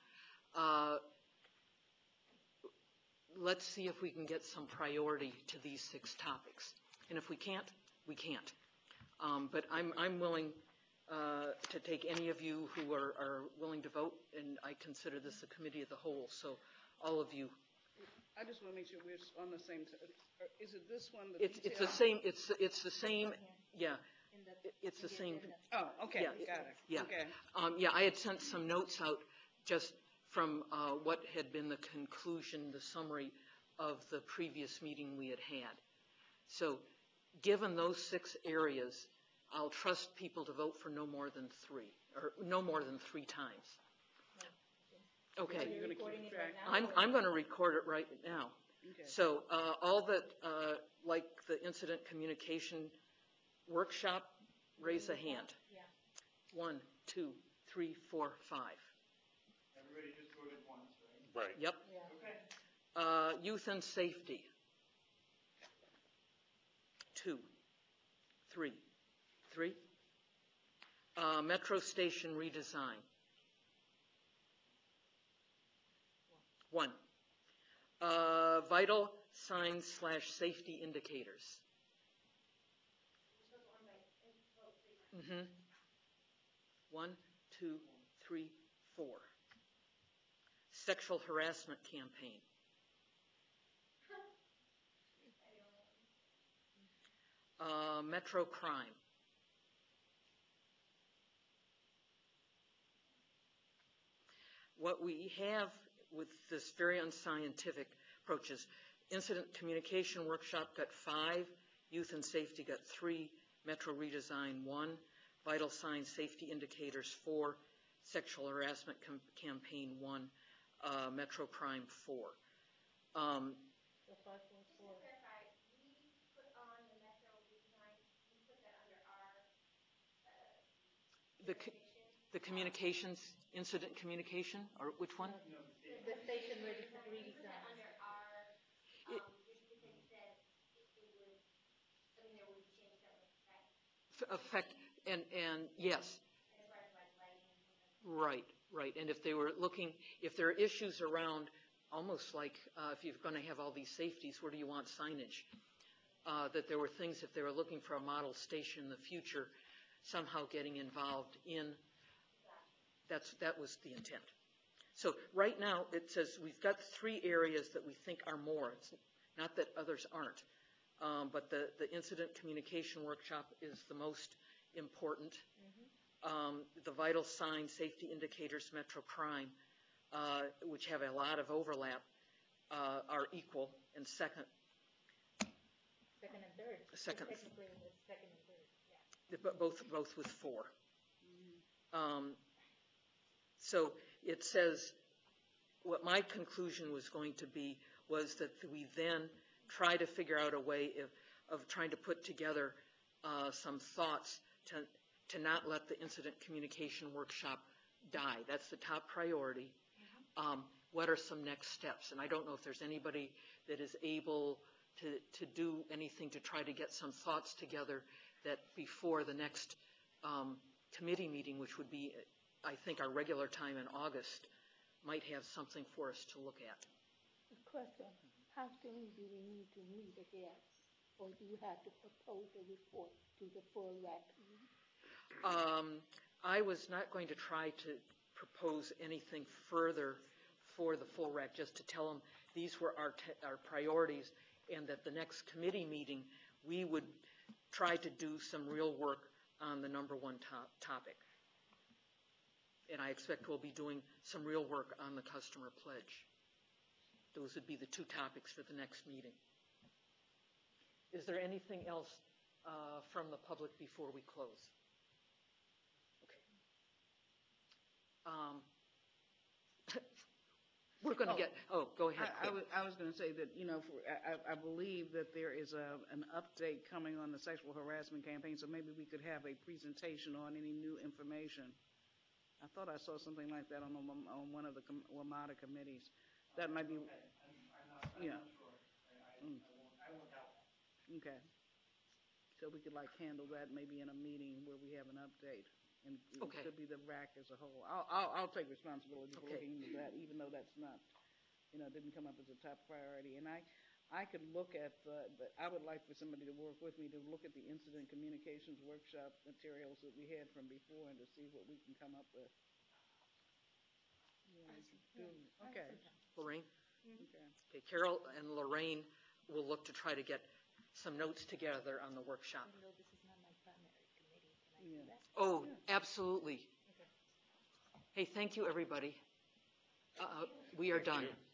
M: let's see if we can get some priority to these 6 topics. And if we can't, we can't. But I'm willing to take any of you who are willing to vote, and I consider this a committee of the whole, so all of you.
H: I just want to make sure we're on the same. Is it this one?
M: It's the same. It's the same. Yeah. It's the same.
H: Oh, okay.
M: Yeah,
H: got it.
M: Yeah.
H: Okay.
M: Yeah. I had sent some notes out just from what had been the conclusion, the summary of the previous meeting we had had. So, given those 6 areas, I'll trust people to vote for no more than 3, or no more than 3 times. Okay.
H: You're going to keep track?
M: I'm going to record it right now.
H: Okay.
M: So all that, like the incident communication workshop, raise a hand.
L: Yeah.
M: 1, 2, 3, 4, 5.
N: Everybody just voted once, right?
J: Right.
M: Yep.
L: Yeah.
M: Okay. Youth and safety. 2, 3, 3. Metro station redesign. 1. Vital signs / safety indicators. Mm-hmm. 1, 2, 3, 4. Sexual harassment campaign. Metro crime. What we have with this very unscientific approach is incident communication workshop got 5, youth and safety got 3, Metro redesign 1, vital signs safety indicators 4, sexual harassment campaign 1, Metro crime 4. The communications, incident communication, or which one?
F: The station redesign.
M: Affect, and yes. Right. And if they were looking, if there are issues around, almost like if you're going to have all these safeties, where do you want signage? That there were things, if they were looking for a model station in the future, somehow getting involved in, that was the intent. So right now it says we've got 3 areas that we think are more. It's not that others aren't. But the incident communication workshop is the most important. The vital signs, safety indicators, Metro crime, which have a lot of overlap, are equal. And second
F: and third.
M: Second.
F: Technically, it's second and third. Yeah.
M: Both with 4. So it says what my conclusion was going to be was that we then try to figure out a way of trying to put together some thoughts to not let the incident communication workshop die. That's the top priority. What are some next steps? And I don't know if there's anybody that is able to do anything to try to get some thoughts together that before the next committee meeting, which would be, I think, our regular time in August, might have something for us to look at.
O: Question. How soon do we need to meet again? Or do you have to propose a report to the full RAC?
M: I was not going to try to propose anything further for the full RAC, just to tell them these were our priorities, and that the next committee meeting we would try to do some real work on the number 1 topic. And I expect we'll be doing some real work on the customer pledge. Those would be the 2 topics for the next meeting. Is there anything else from the public before we close? Okay. We're going to go ahead.
H: I was going to say that, I believe that there is an update coming on the sexual harassment campaign, so maybe we could have a presentation on any new information. I thought I saw something like that on one of the WMATA committees. That might be.
N: I'm not sure. I won't doubt that.
H: Okay. So we could handle that maybe in a meeting where we have an update. And it could be the RAC as a whole. I'll take responsibility for looking into that, even though that's not, didn't come up as a top priority. And I could look at I would like for somebody to work with me to look at the incident communications workshop materials that we had from before and to see what we can come up with. Okay.
M: Lorraine?
H: Okay.
M: Okay. Carol and Lorraine will look to try to get some notes together on the workshop.
F: Even though this is not my primary committee, can I do that?
M: Oh, absolutely.
F: Okay.
M: Hey, thank you, everybody. We are done.